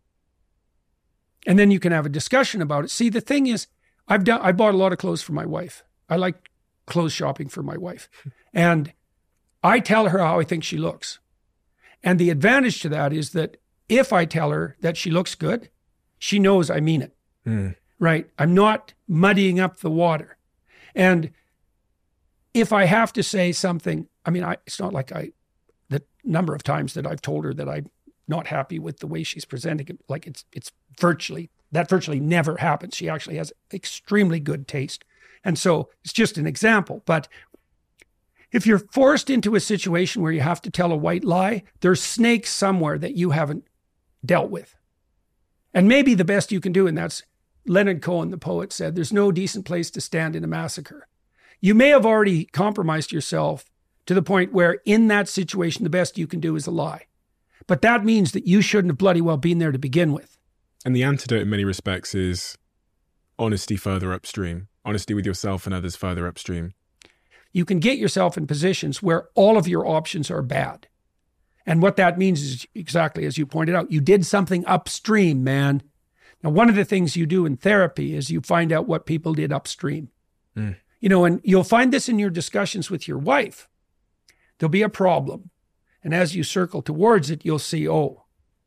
Speaker 4: And then you can have a discussion about it. See, the thing is, I've done, I bought a lot of clothes for my wife. I like clothes shopping for my wife. And I tell her how I think she looks. And the advantage to that is that if I tell her that she looks good, she knows I mean it, mm. right? I'm not muddying up the water. And if I have to say something, I mean, I, it's not like I, the number of times that I've told her that I'm not happy with the way she's presenting it, like it's, it's virtually, that virtually never happens. She actually has extremely good taste. And so it's just an example. But if you're forced into a situation where you have to tell a white lie, there's snakes somewhere that you haven't dealt with. And maybe the best you can do, and that's Leonard Cohen, the poet, said, there's no decent place to stand in a massacre. You may have already compromised yourself to the point where in that situation, the best you can do is a lie. But that means that you shouldn't have bloody well been there to begin with.
Speaker 3: And the antidote in many respects is honesty further upstream, honesty with yourself and others further upstream.
Speaker 4: You can get yourself in positions where all of your options are bad. And what that means is exactly as you pointed out, you did something upstream, man. Now, one of the things you do in therapy is you find out what people did upstream. Mm. You know, and you'll find this in your discussions with your wife. There'll be a problem. And as you circle towards it, you'll see, oh,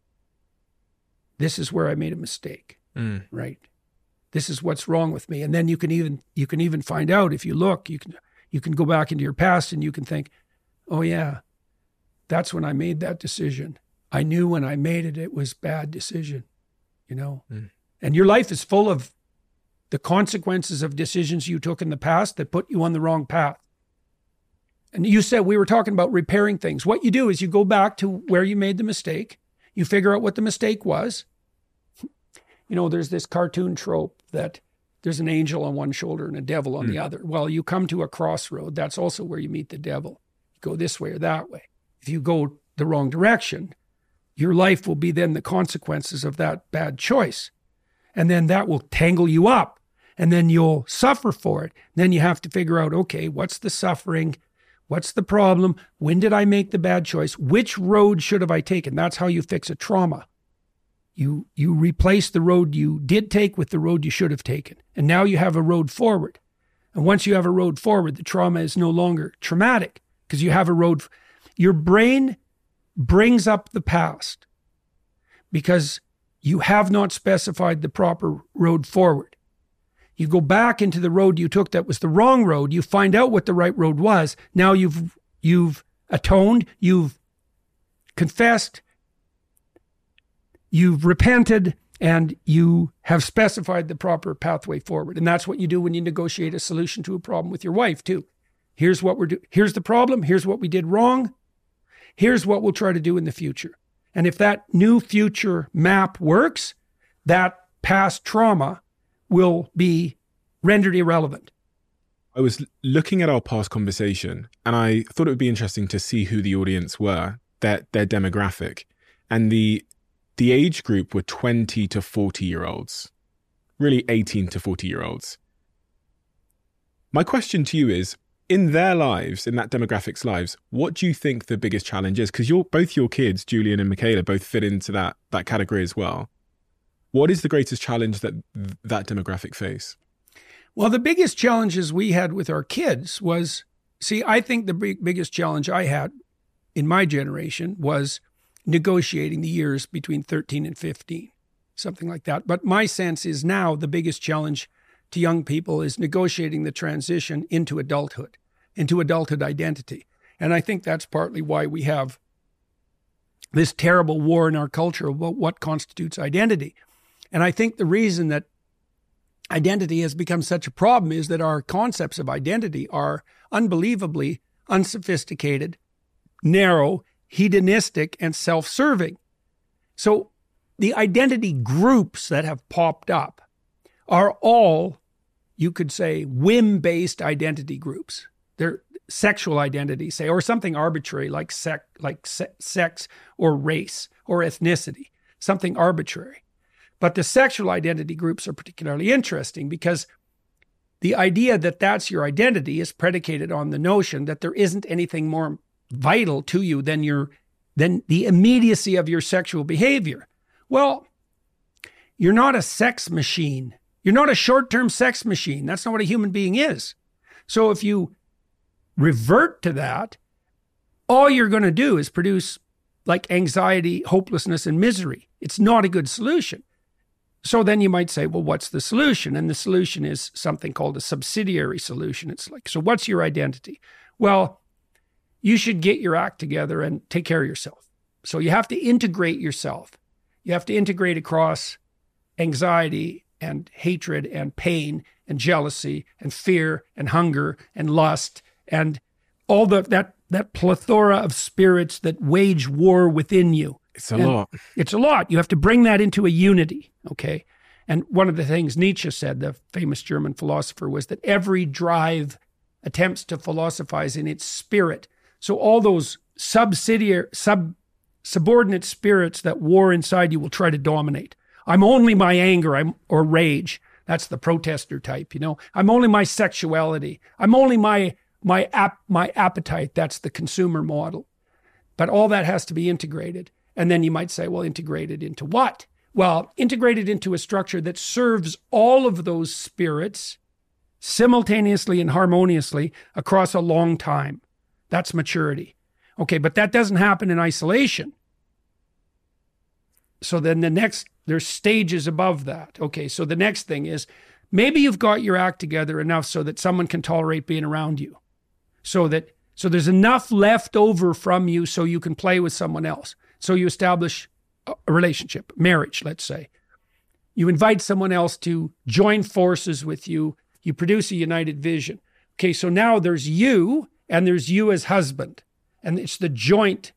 Speaker 4: this is where I made a mistake, mm. right? This is what's wrong with me. And then you can even you can even find out if you look, you can you can go back into your past and you can think, oh yeah, that's when I made that decision. I knew when I made it, it was a bad decision, you know? Mm. And your life is full of the consequences of decisions you took in the past that put you on the wrong path. And you said, we were talking about repairing things. What you do is you go back to where you made the mistake. You figure out what the mistake was. You know, there's this cartoon trope that there's an angel on one shoulder and a devil on mm. the other. Well, you come to a crossroad. That's also where you meet the devil. You go this way or that way. If you go the wrong direction, your life will be then the consequences of that bad choice. And then that will tangle you up. And then you'll suffer for it. Then you have to figure out, okay, what's the suffering? What's the problem? When did I make the bad choice? Which road should have I taken? That's how you fix a trauma. You you replace the road you did take with the road you should have taken. And now you have a road forward. And once you have a road forward, the trauma is no longer traumatic because you have a road. Your brain brings up the past because you have not specified the proper road forward. You go back into the road you took that was the wrong road. You find out what the right road was. Now you've you've atoned, you've confessed, you've repented, and you have specified the proper pathway forward. And that's what you do when you negotiate a solution to a problem with your wife too. Here's what we're doing. Here's the problem. Here's what we did wrong. Here's what we'll try to do in the future. And if that new future map works, that past trauma will be rendered irrelevant.
Speaker 3: I was looking at our past conversation and I thought it would be interesting to see who the audience were, their, their demographic. And the the age group were twenty to forty year olds, really eighteen to forty year olds. My question to you is, in their lives, in that demographic's lives, what do you think the biggest challenge is? Because you're both your kids, Julian and Michaela, both fit into that that category as well. What is the greatest challenge that that demographic face?
Speaker 4: Well, the biggest challenges we had with our kids was, see, I think the big, biggest challenge I had in my generation was negotiating the years between thirteen and fifteen, something like that. But my sense is now the biggest challenge to young people is negotiating the transition into adulthood, into adulthood identity. And I think that's partly why we have this terrible war in our culture about what constitutes identity. And I think the reason that identity has become such a problem is that our concepts of identity are unbelievably unsophisticated, narrow, hedonistic, and self-serving. So the identity groups that have popped up are all, you could say, whim-based identity groups. They're sexual identity, say, or something arbitrary like, sec, like se- sex or race or ethnicity, something arbitrary. But the sexual identity groups are particularly interesting because the idea that that's your identity is predicated on the notion that there isn't anything more vital to you than your than the immediacy of your sexual behavior. Well, you're not a sex machine. You're not a short-term sex machine. That's not what a human being is. So if you revert to that, all you're going to do is produce like anxiety, hopelessness, and misery. It's not a good solution. So then you might say, well, what's the solution? And the solution is something called a subsidiary solution. It's like, so what's your identity? Well, you should get your act together and take care of yourself. So you have to integrate yourself. You have to integrate across anxiety and hatred and pain and jealousy and fear and hunger and lust and all the that that plethora of spirits that wage war within you.
Speaker 3: It's a
Speaker 4: and
Speaker 3: lot.
Speaker 4: It's a lot. You have to bring that into a unity, okay? And one of the things Nietzsche said, the famous German philosopher, was that every drive attempts to philosophize in its spirit. So all those subsidiary, sub, subordinate spirits that war inside you will try to dominate. I'm only my anger I'm, or rage. That's the protester type, you know. I'm only my sexuality. I'm only my my ap, my appetite. That's the consumer model. But all that has to be integrated. And then you might say, well, integrated into what? Well, integrated into a structure that serves all of those spirits simultaneously and harmoniously across a long time. That's maturity. Okay, but that doesn't happen in isolation. So then the next, there's stages above that. Okay, so the next thing is maybe you've got your act together enough so that someone can tolerate being around you. So that so there's enough left over from you so you can play with someone else. So you establish a relationship, marriage, let's say. You invite someone else to join forces with you. You produce a united vision. Okay, so now there's you and there's you as husband. And it's the joint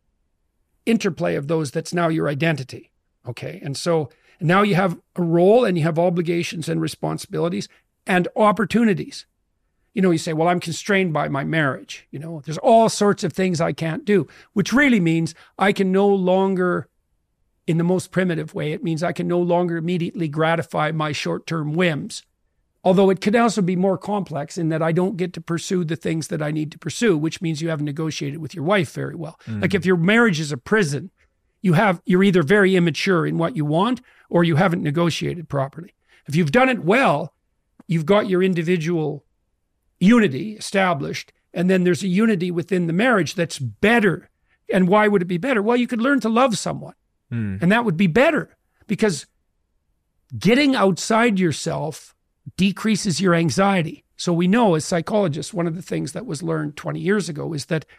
Speaker 4: interplay of those that's now your identity. Okay, and so now you have a role and you have obligations and responsibilities and opportunities. You know, you say, well, I'm constrained by my marriage. You know, there's all sorts of things I can't do, which really means I can no longer, in the most primitive way, it means I can no longer immediately gratify my short-term whims. Although it could also be more complex in that I don't get to pursue the things that I need to pursue, which means you haven't negotiated with your wife very well. Mm. Like if your marriage is a prison, you have, you're either very immature in what you want or you haven't negotiated properly. If you've done it well, you've got your individual unity established, and then there's a unity within the marriage that's better. And why would it be better? Well, you could learn to love someone, mm. and that would be better because getting outside yourself decreases your anxiety. So we know as psychologists, one of the things that was learned twenty years ago is that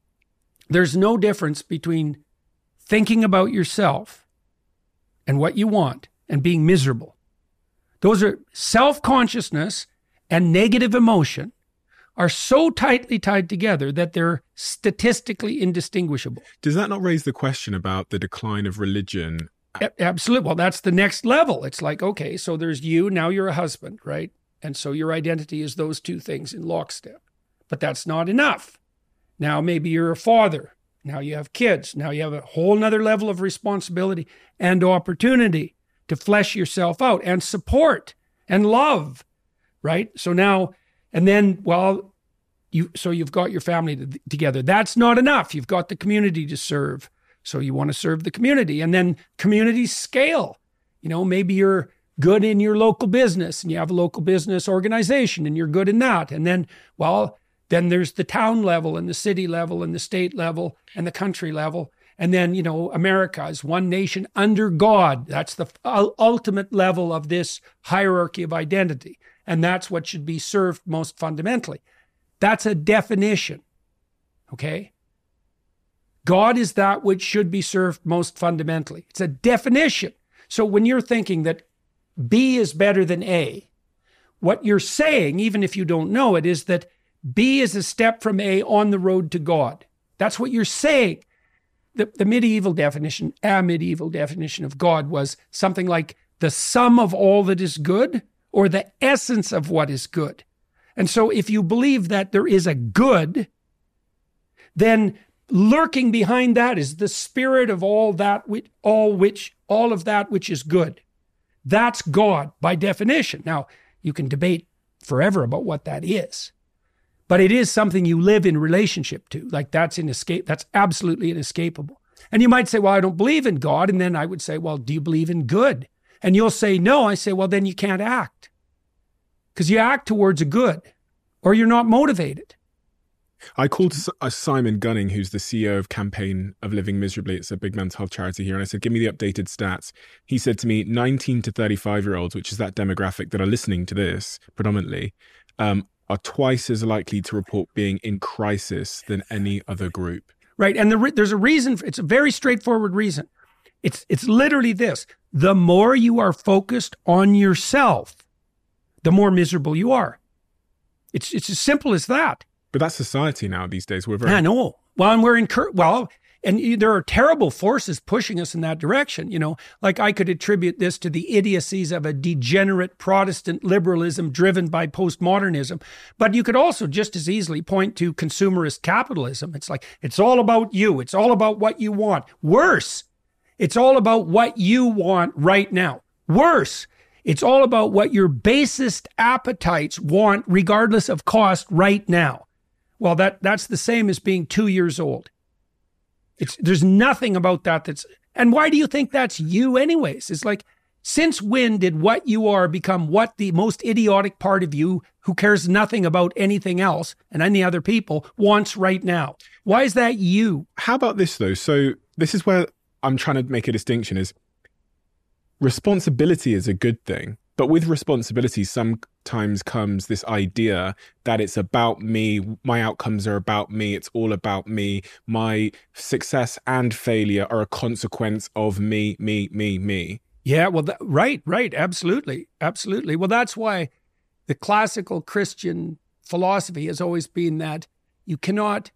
Speaker 4: there's no difference between thinking about yourself and what you want and being miserable. Those are self-consciousness and negative emotion are so tightly tied together that they're statistically indistinguishable.
Speaker 3: Does that not raise the question about the decline of religion?
Speaker 4: A- absolutely. Well, that's the next level. It's like, okay, so there's you, now you're a husband, right? And so your identity is those two things in lockstep. But that's not enough. Now maybe you're a father. Now you have kids. Now you have a whole nother level of responsibility and opportunity to flesh yourself out and support and love. Right? So now, and then, well, you, so you've got your family to, together. That's not enough. You've got the community to serve. So you want to serve the community, and then communities scale. You know, maybe you're good in your local business and you have a local business organization and you're good in that. And then, well, then there's the town level and the city level and the state level and the country level. And then, you know, America is one nation under God. That's the ultimate level of this hierarchy of identity. And that's what should be served most fundamentally. That's a definition, okay? God is that which should be served most fundamentally. It's a definition. So when you're thinking that B is better than A, what you're saying, even if you don't know it, is that B is a step from A on the road to God. That's what you're saying. The, the medieval definition, a medieval definition of God was something like the sum of all that is good, or the essence of what is good. And so if you believe that there is a good, then lurking behind that is the spirit of all that which, all which, all of that which is good. That's God by definition. Now, you can debate forever about what that is. But it is something you live in relationship to. Like that's inescape. That's absolutely inescapable. And you might say, well, I don't believe in God. And then I would say, well, do you believe in good? And you'll say, no. I say, well, then you can't act. Because you act towards a good, or you're not motivated.
Speaker 3: I called uh, Simon Gunning, who's the C E O of Campaign of Living Miserably. It's a big mental health charity here. And I said, give me the updated stats. He said to me, nineteen to thirty-five-year-olds, which is that demographic that are listening to this predominantly, um, are twice as likely to report being in crisis than any other group.
Speaker 4: Right. And the re- there's a reason. For, it's a very straightforward reason. It's it's literally this. The more you are focused on yourself, the more miserable you are. It's it's as simple as that.
Speaker 3: But that's society now these days. We're very...
Speaker 4: I know. Well, and we're incur- well, and you, there are terrible forces pushing us in that direction. You know, like I could attribute this to the idiocies of a degenerate Protestant liberalism driven by postmodernism. But you could also just as easily point to consumerist capitalism. It's like, it's all about you. It's all about what you want. Worse, it's all about what you want right now. Worse, it's all about what your basest appetites want, regardless of cost right now. Well, that that's the same as being two years old. It's there's nothing about that that's... And why do you think that's you anyways? It's like, since when did what you are become what the most idiotic part of you, who cares nothing about anything else and any other people, wants right now? Why is that you?
Speaker 3: How about this, though? So this is where I'm trying to make a distinction is responsibility is a good thing. But with responsibility, sometimes comes this idea that it's about me, my outcomes are about me, it's all about me, my success and failure are a consequence of me, me, me, me.
Speaker 4: Yeah, well, that, right, right, absolutely, absolutely. Well, that's why the classical Christian philosophy has always been that you cannot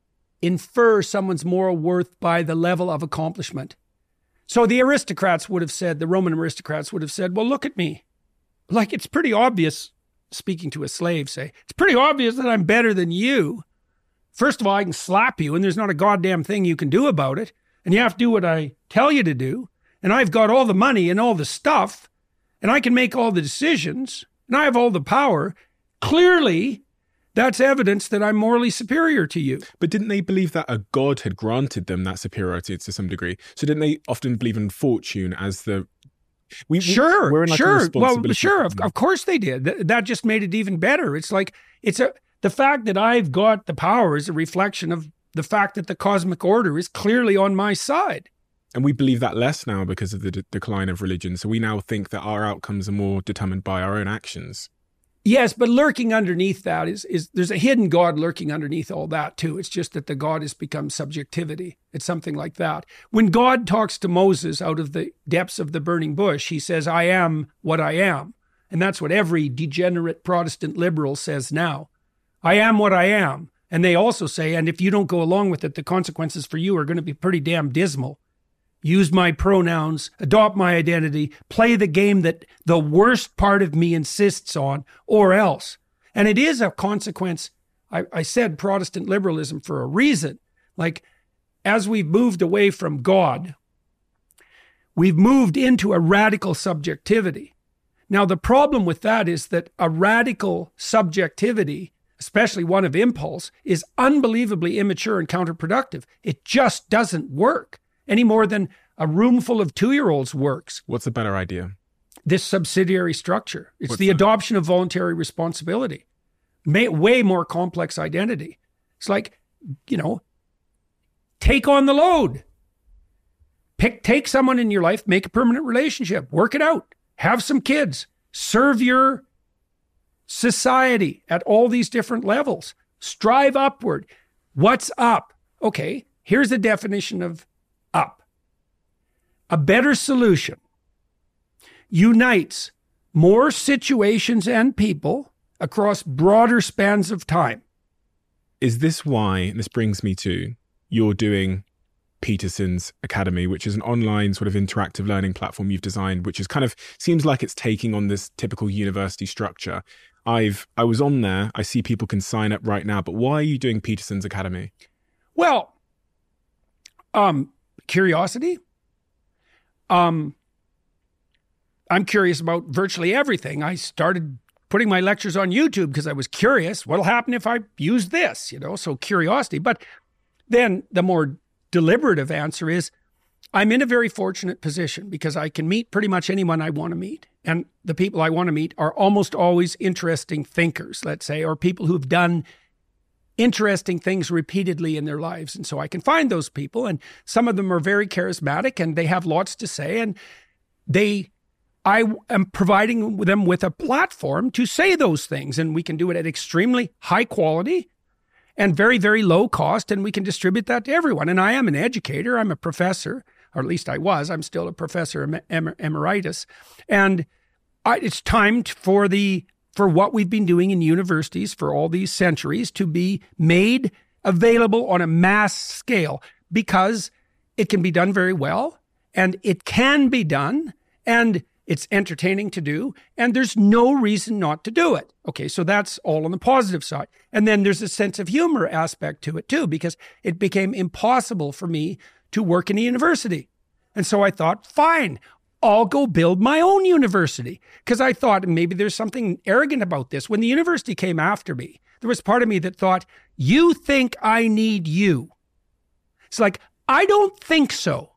Speaker 4: infer someone's moral worth by the level of accomplishment. So the aristocrats would have said, the Roman aristocrats would have said, well, look at me. Like, it's pretty obvious, speaking to a slave, say, it's pretty obvious that I'm better than you. First of all, I can slap you and there's not a goddamn thing you can do about it. And you have to do what I tell you to do. And I've got all the money and all the stuff. And I can make all the decisions. And I have all the power. Clearly, that's evidence that I'm morally superior to you.
Speaker 3: But didn't they believe that a god had granted them that superiority to some degree? So didn't they often believe in fortune as the... We,
Speaker 4: sure,
Speaker 3: we're in like
Speaker 4: sure.
Speaker 3: A
Speaker 4: well, sure. Of, of course they did. Th- that just made it even better. It's like, it's a, the fact that I've got the power is a reflection of the fact that the cosmic order is clearly on my side.
Speaker 3: And we believe that less now because of the de- decline of religion. So we now think that our outcomes are more determined by our own actions.
Speaker 4: Yes, but lurking underneath that is, is there's a hidden God lurking underneath all that too. It's just that the God has become subjectivity. It's something like that. When God talks to Moses out of the depths of the burning bush, he says, I am what I am. And that's what every degenerate Protestant liberal says now. I am what I am. And they also say, and if you don't go along with it, the consequences for you are going to be pretty damn dismal. Use my pronouns, adopt my identity, play the game that the worst part of me insists on, or else. And it is a consequence. I, I said Protestant liberalism for a reason. Like, as we've moved away from God, we've moved into a radical subjectivity. Now, the problem with that is that a radical subjectivity, especially one of impulse, is unbelievably immature and counterproductive. It just doesn't work any more than a room full of two-year-olds works.
Speaker 3: What's a better idea?
Speaker 4: This subsidiary structure. It's
Speaker 3: What's
Speaker 4: the
Speaker 3: that?
Speaker 4: Adoption of voluntary responsibility. May, way more complex identity. It's like, you know, take on the load. Pick, take someone in your life, make a permanent relationship, work it out, have some kids, serve your society at all these different levels, strive upward. What's up? Okay, here's the definition of up. A better solution unites more situations and people across broader spans of time.
Speaker 3: Is this why, and this brings me to, you're doing Peterson's Academy, which is an online sort of interactive learning platform you've designed, which is kind of, seems like it's taking on this typical university structure. I've, I was on there, I see people can sign up right now, but why are you doing Peterson's Academy?
Speaker 4: Well, um, curiosity. Um, I'm curious about virtually everything. I started putting my lectures on YouTube because I was curious. What'll happen if I use this? You know, so curiosity. But then the more deliberative answer is, I'm in a very fortunate position because I can meet pretty much anyone I want to meet. And the people I want to meet are almost always interesting thinkers, let's say, or people who've done interesting things repeatedly in their lives. And so I can find those people, and some of them are very charismatic and they have lots to say, and they, I am providing them with a platform to say those things, and we can do it at extremely high quality and very, very low cost, and we can distribute that to everyone. And I am an educator. I'm a professor, or at least I was. I'm still a professor em- em- emeritus. And I, it's time for the for what we've been doing in universities for all these centuries to be made available on a mass scale, because it can be done very well, and it can be done, and it's entertaining to do, and there's no reason not to do it. Okay, so that's all on the positive side. And then there's a sense of humor aspect to it too, because it became impossible for me to work in a university. And so I thought, fine, I'll go build my own university. Because I thought maybe there's something arrogant about this. When the university came after me, there was part of me that thought, you think I need you. It's like, I don't think so.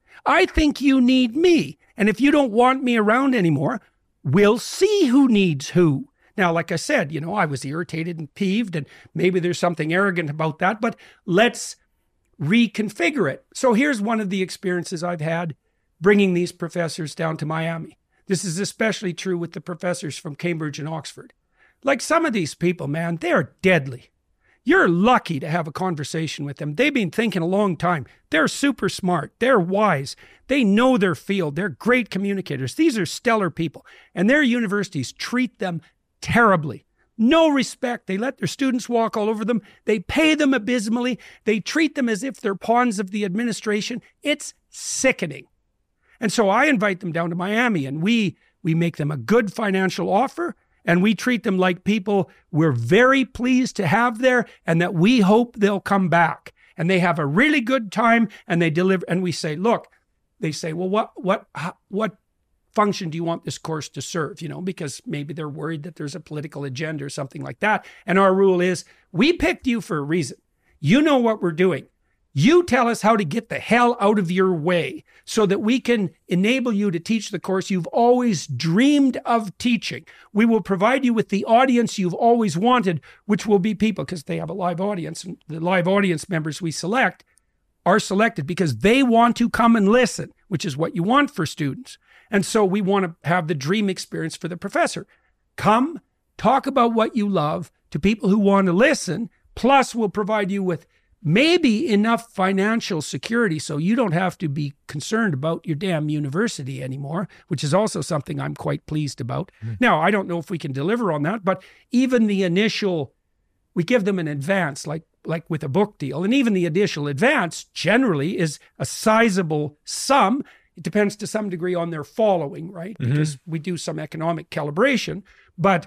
Speaker 4: I think you need me. And if you don't want me around anymore, we'll see who needs who. Now, like I said, you know, I was irritated and peeved, and maybe there's something arrogant about that, but let's reconfigure it. So here's one of the experiences I've had bringing these professors down to Miami. This is especially true with the professors from Cambridge and Oxford. Like, some of these people, man, they're deadly. You're lucky to have a conversation with them. They've been thinking a long time. They're super smart. They're wise. They know their field. They're great communicators. These are stellar people. And their universities treat them terribly. No respect. They let their students walk all over them. They pay them abysmally. They treat them as if they're pawns of the administration. It's sickening. And so I invite them down to Miami, and we we make them a good financial offer, and we treat them like people we're very pleased to have there, and that we hope they'll come back. And they have a really good time, and they deliver. And we say, look, they say, well, what what what function do you want this course to serve? You know, because maybe they're worried that there's a political agenda or something like that. And our rule is, we picked you for a reason. You know what we're doing. You tell us how to get the hell out of your way so that we can enable you to teach the course you've always dreamed of teaching. We will provide you with the audience you've always wanted, which will be people, because they have a live audience, and the live audience members we select are selected because they want to come and listen, which is what you want for students. And so we want to have the dream experience for the professor. Come, talk about what you love to people who want to listen, plus we'll provide you with maybe enough financial security so you don't have to be concerned about your damn university anymore, which is also something I'm quite pleased about. Mm. Now, I don't know if we can deliver on that, but even the initial, we give them an advance, like like with a book deal, and even the initial advance generally is a sizable sum. It depends to some degree on their following, right? Mm-hmm. Because we do some economic calibration, but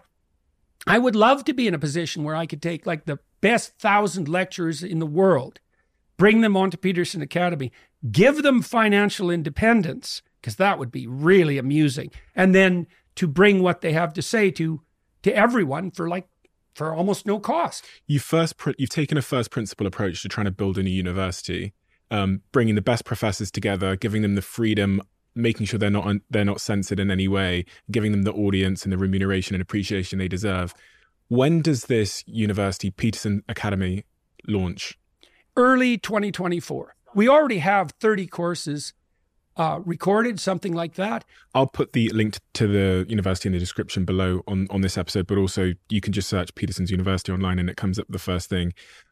Speaker 4: I would love to be in a position where I could take like the best thousand lecturers in the world, bring them onto Peterson Academy, give them financial independence, because that would be really amusing, and then to bring what they have to say to to everyone for like for almost no cost.
Speaker 3: You first, you've taken a first principle approach to trying to build a new university, um, bringing the best professors together, giving them the freedom, making sure they're not they're not censored in any way, giving them the audience and the remuneration and appreciation they deserve. When does this university, Peterson Academy, launch?
Speaker 4: Early twenty twenty-four. We already have thirty courses uh, recorded, something like that.
Speaker 3: I'll put the link to the university in the description below on, on this episode, but also you can just search Peterson's University online and it comes up the first thing.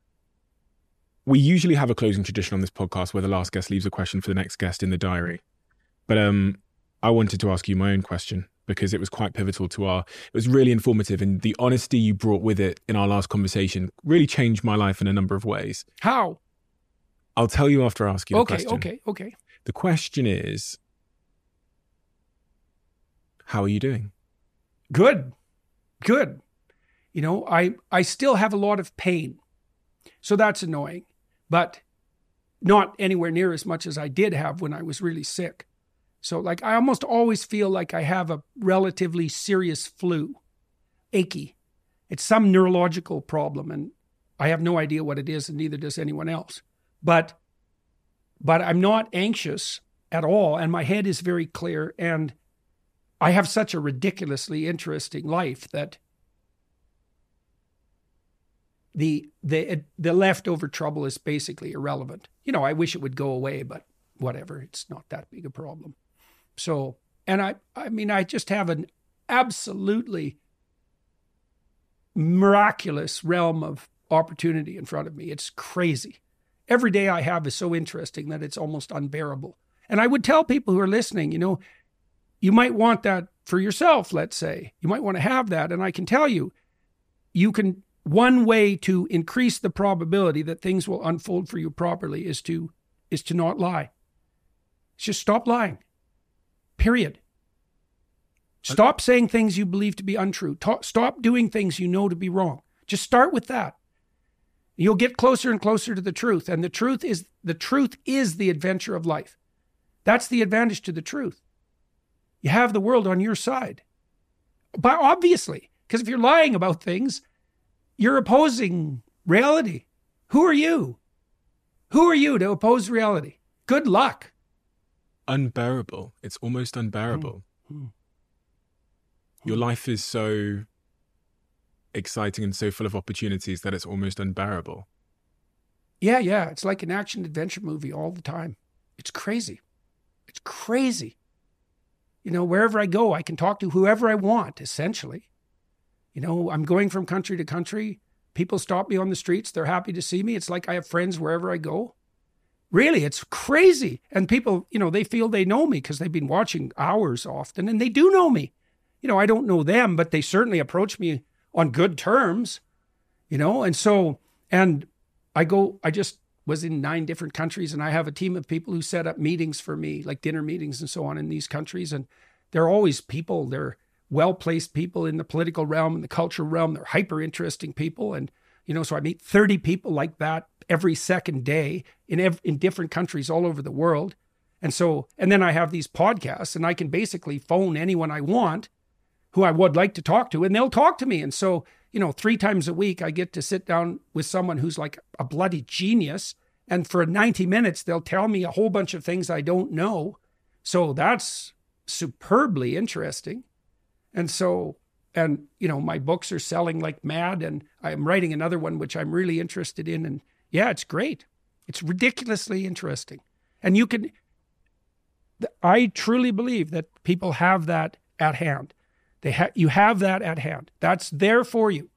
Speaker 3: We usually have a closing tradition on this podcast where the last guest leaves a question for the next guest in the diary. But um, I wanted to ask you my own question, because it was quite pivotal to our, it was really informative, and the honesty you brought with it in our last conversation really changed my life in a number of ways.
Speaker 4: How?
Speaker 3: I'll tell you after I ask you the
Speaker 4: okay,
Speaker 3: question.
Speaker 4: Okay, okay, okay.
Speaker 3: The question is, how are you doing?
Speaker 4: Good, good. You know, I, I still have a lot of pain, so that's annoying, but not anywhere near as much as I did have when I was really sick. So like, I almost always feel like I have a relatively serious flu. achy. It's some neurological problem, and I have no idea what it is, and neither does anyone else. But, but I'm not anxious at all, and my head is very clear, and I have such a ridiculously interesting life that the the the leftover trouble is basically irrelevant. You know, I wish it would go away, but whatever, it's not that big a problem. So, and I, I mean, I just have an absolutely miraculous realm of opportunity in front of me. It's crazy. Every day I have is so interesting that it's almost unbearable. And I would tell people who are listening, you know, you might want that for yourself, let's say. You might want to have that. And I can tell you, you can, one way to increase the probability that things will unfold for you properly is to, is to not lie. Just stop lying. Period. Stop saying things you believe to be untrue. Stop doing things you know to be wrong. Just start with that. You'll get closer and closer to the truth. And the truth is, the truth is the adventure of life. That's the advantage to the truth. You have the world on your side. But obviously, because if you're lying about things, you're opposing reality. Who are you? Who are you to oppose reality? Good luck.
Speaker 3: Unbearable. It's almost unbearable. Mm-hmm. Your life is so exciting and so full of opportunities that it's almost unbearable.
Speaker 4: Yeah, yeah. It's like an action-adventure movie all the time. It's crazy. It's crazy. You know, wherever I go, I can talk to whoever I want, essentially. You know, I'm going from country to country. People stop me on the streets. They're happy to see me. It's like I have friends wherever I go. Really, it's crazy. And people, you know, they feel they know me because they've been watching hours often, and they do know me. You know, I don't know them, but they certainly approach me on good terms, you know? And so, and I go, I just was in nine different countries, and I have a team of people who set up meetings for me, like dinner meetings and so on in these countries. And they're always people, they're well-placed people in the political realm and the cultural realm. They're hyper interesting people. And, you know, so I meet thirty people like that every second day in ev- in different countries all over the world. And so, and then I have these podcasts, and I can basically phone anyone I want who I would like to talk to, and they'll talk to me. And so, you know, three times a week, I get to sit down with someone who's like a bloody genius. And for ninety minutes, they'll tell me a whole bunch of things I don't know. So that's superbly interesting. And so, and, you know, my books are selling like mad, and I'm writing another one, which I'm really interested in. And yeah, it's great. It's ridiculously interesting. And you can, I truly believe that people have that at hand. They ha- you have that at hand. That's there for you.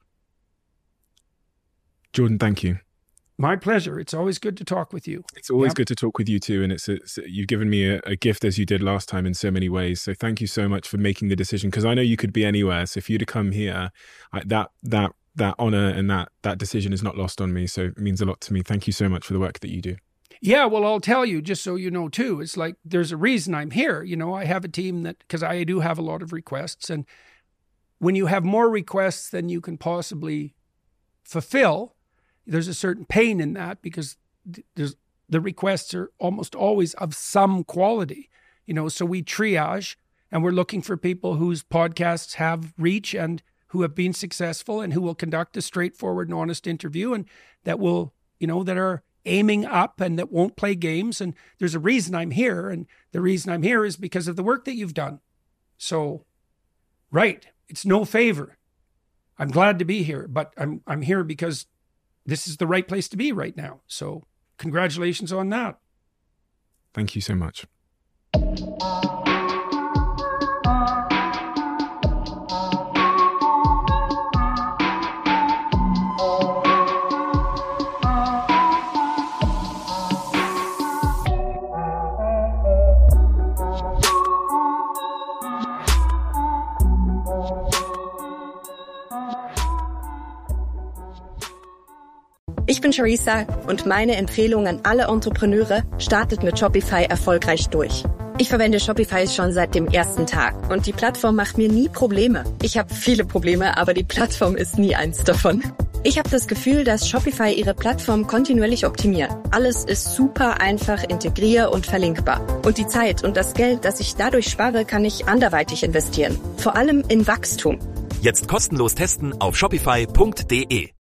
Speaker 3: Jordan, thank you.
Speaker 4: My pleasure. It's always good to talk with you.
Speaker 3: It's always
Speaker 4: yep.
Speaker 3: good to talk with you too. And it's, it's you've given me a, a gift, as you did last time, in so many ways. So thank you so much for making the decision, because I know you could be anywhere. So for you to come here, I, that that that honor and that that decision is not lost on me. So it means a lot to me. Thank you so much for the work that you do.
Speaker 4: Yeah, well, I'll tell you, just so you know, too, it's like there's a reason I'm here. You know, I have a team that, because I do have a lot of requests. And when you have more requests than you can possibly fulfill, there's a certain pain in that, because there's, the requests are almost always of some quality. You know, so we triage, and we're looking for people whose podcasts have reach and who have been successful and who will conduct a straightforward and honest interview, and that will, you know, that are aiming up and that won't play games. And there's a reason I'm here. And the reason I'm here is because of the work that you've done. So, right. It's no favor. I'm glad to be here, but I'm I'm here because this is the right place to be right now. So congratulations on that.
Speaker 3: Thank you so much.
Speaker 1: Ich bin Charissa und meine Empfehlung an alle Entrepreneure: startet mit Shopify erfolgreich durch. Ich verwende Shopify schon seit dem ersten Tag und die Plattform macht mir nie Probleme. Ich habe viele Probleme, aber die Plattform ist nie eins davon. Ich habe das Gefühl, dass Shopify ihre Plattform kontinuierlich optimiert. Alles ist super einfach, integrier- und verlinkbar. Und die Zeit und das Geld, das ich dadurch spare, kann ich anderweitig investieren. Vor allem in Wachstum.
Speaker 2: Jetzt kostenlos testen auf shopify punkt de.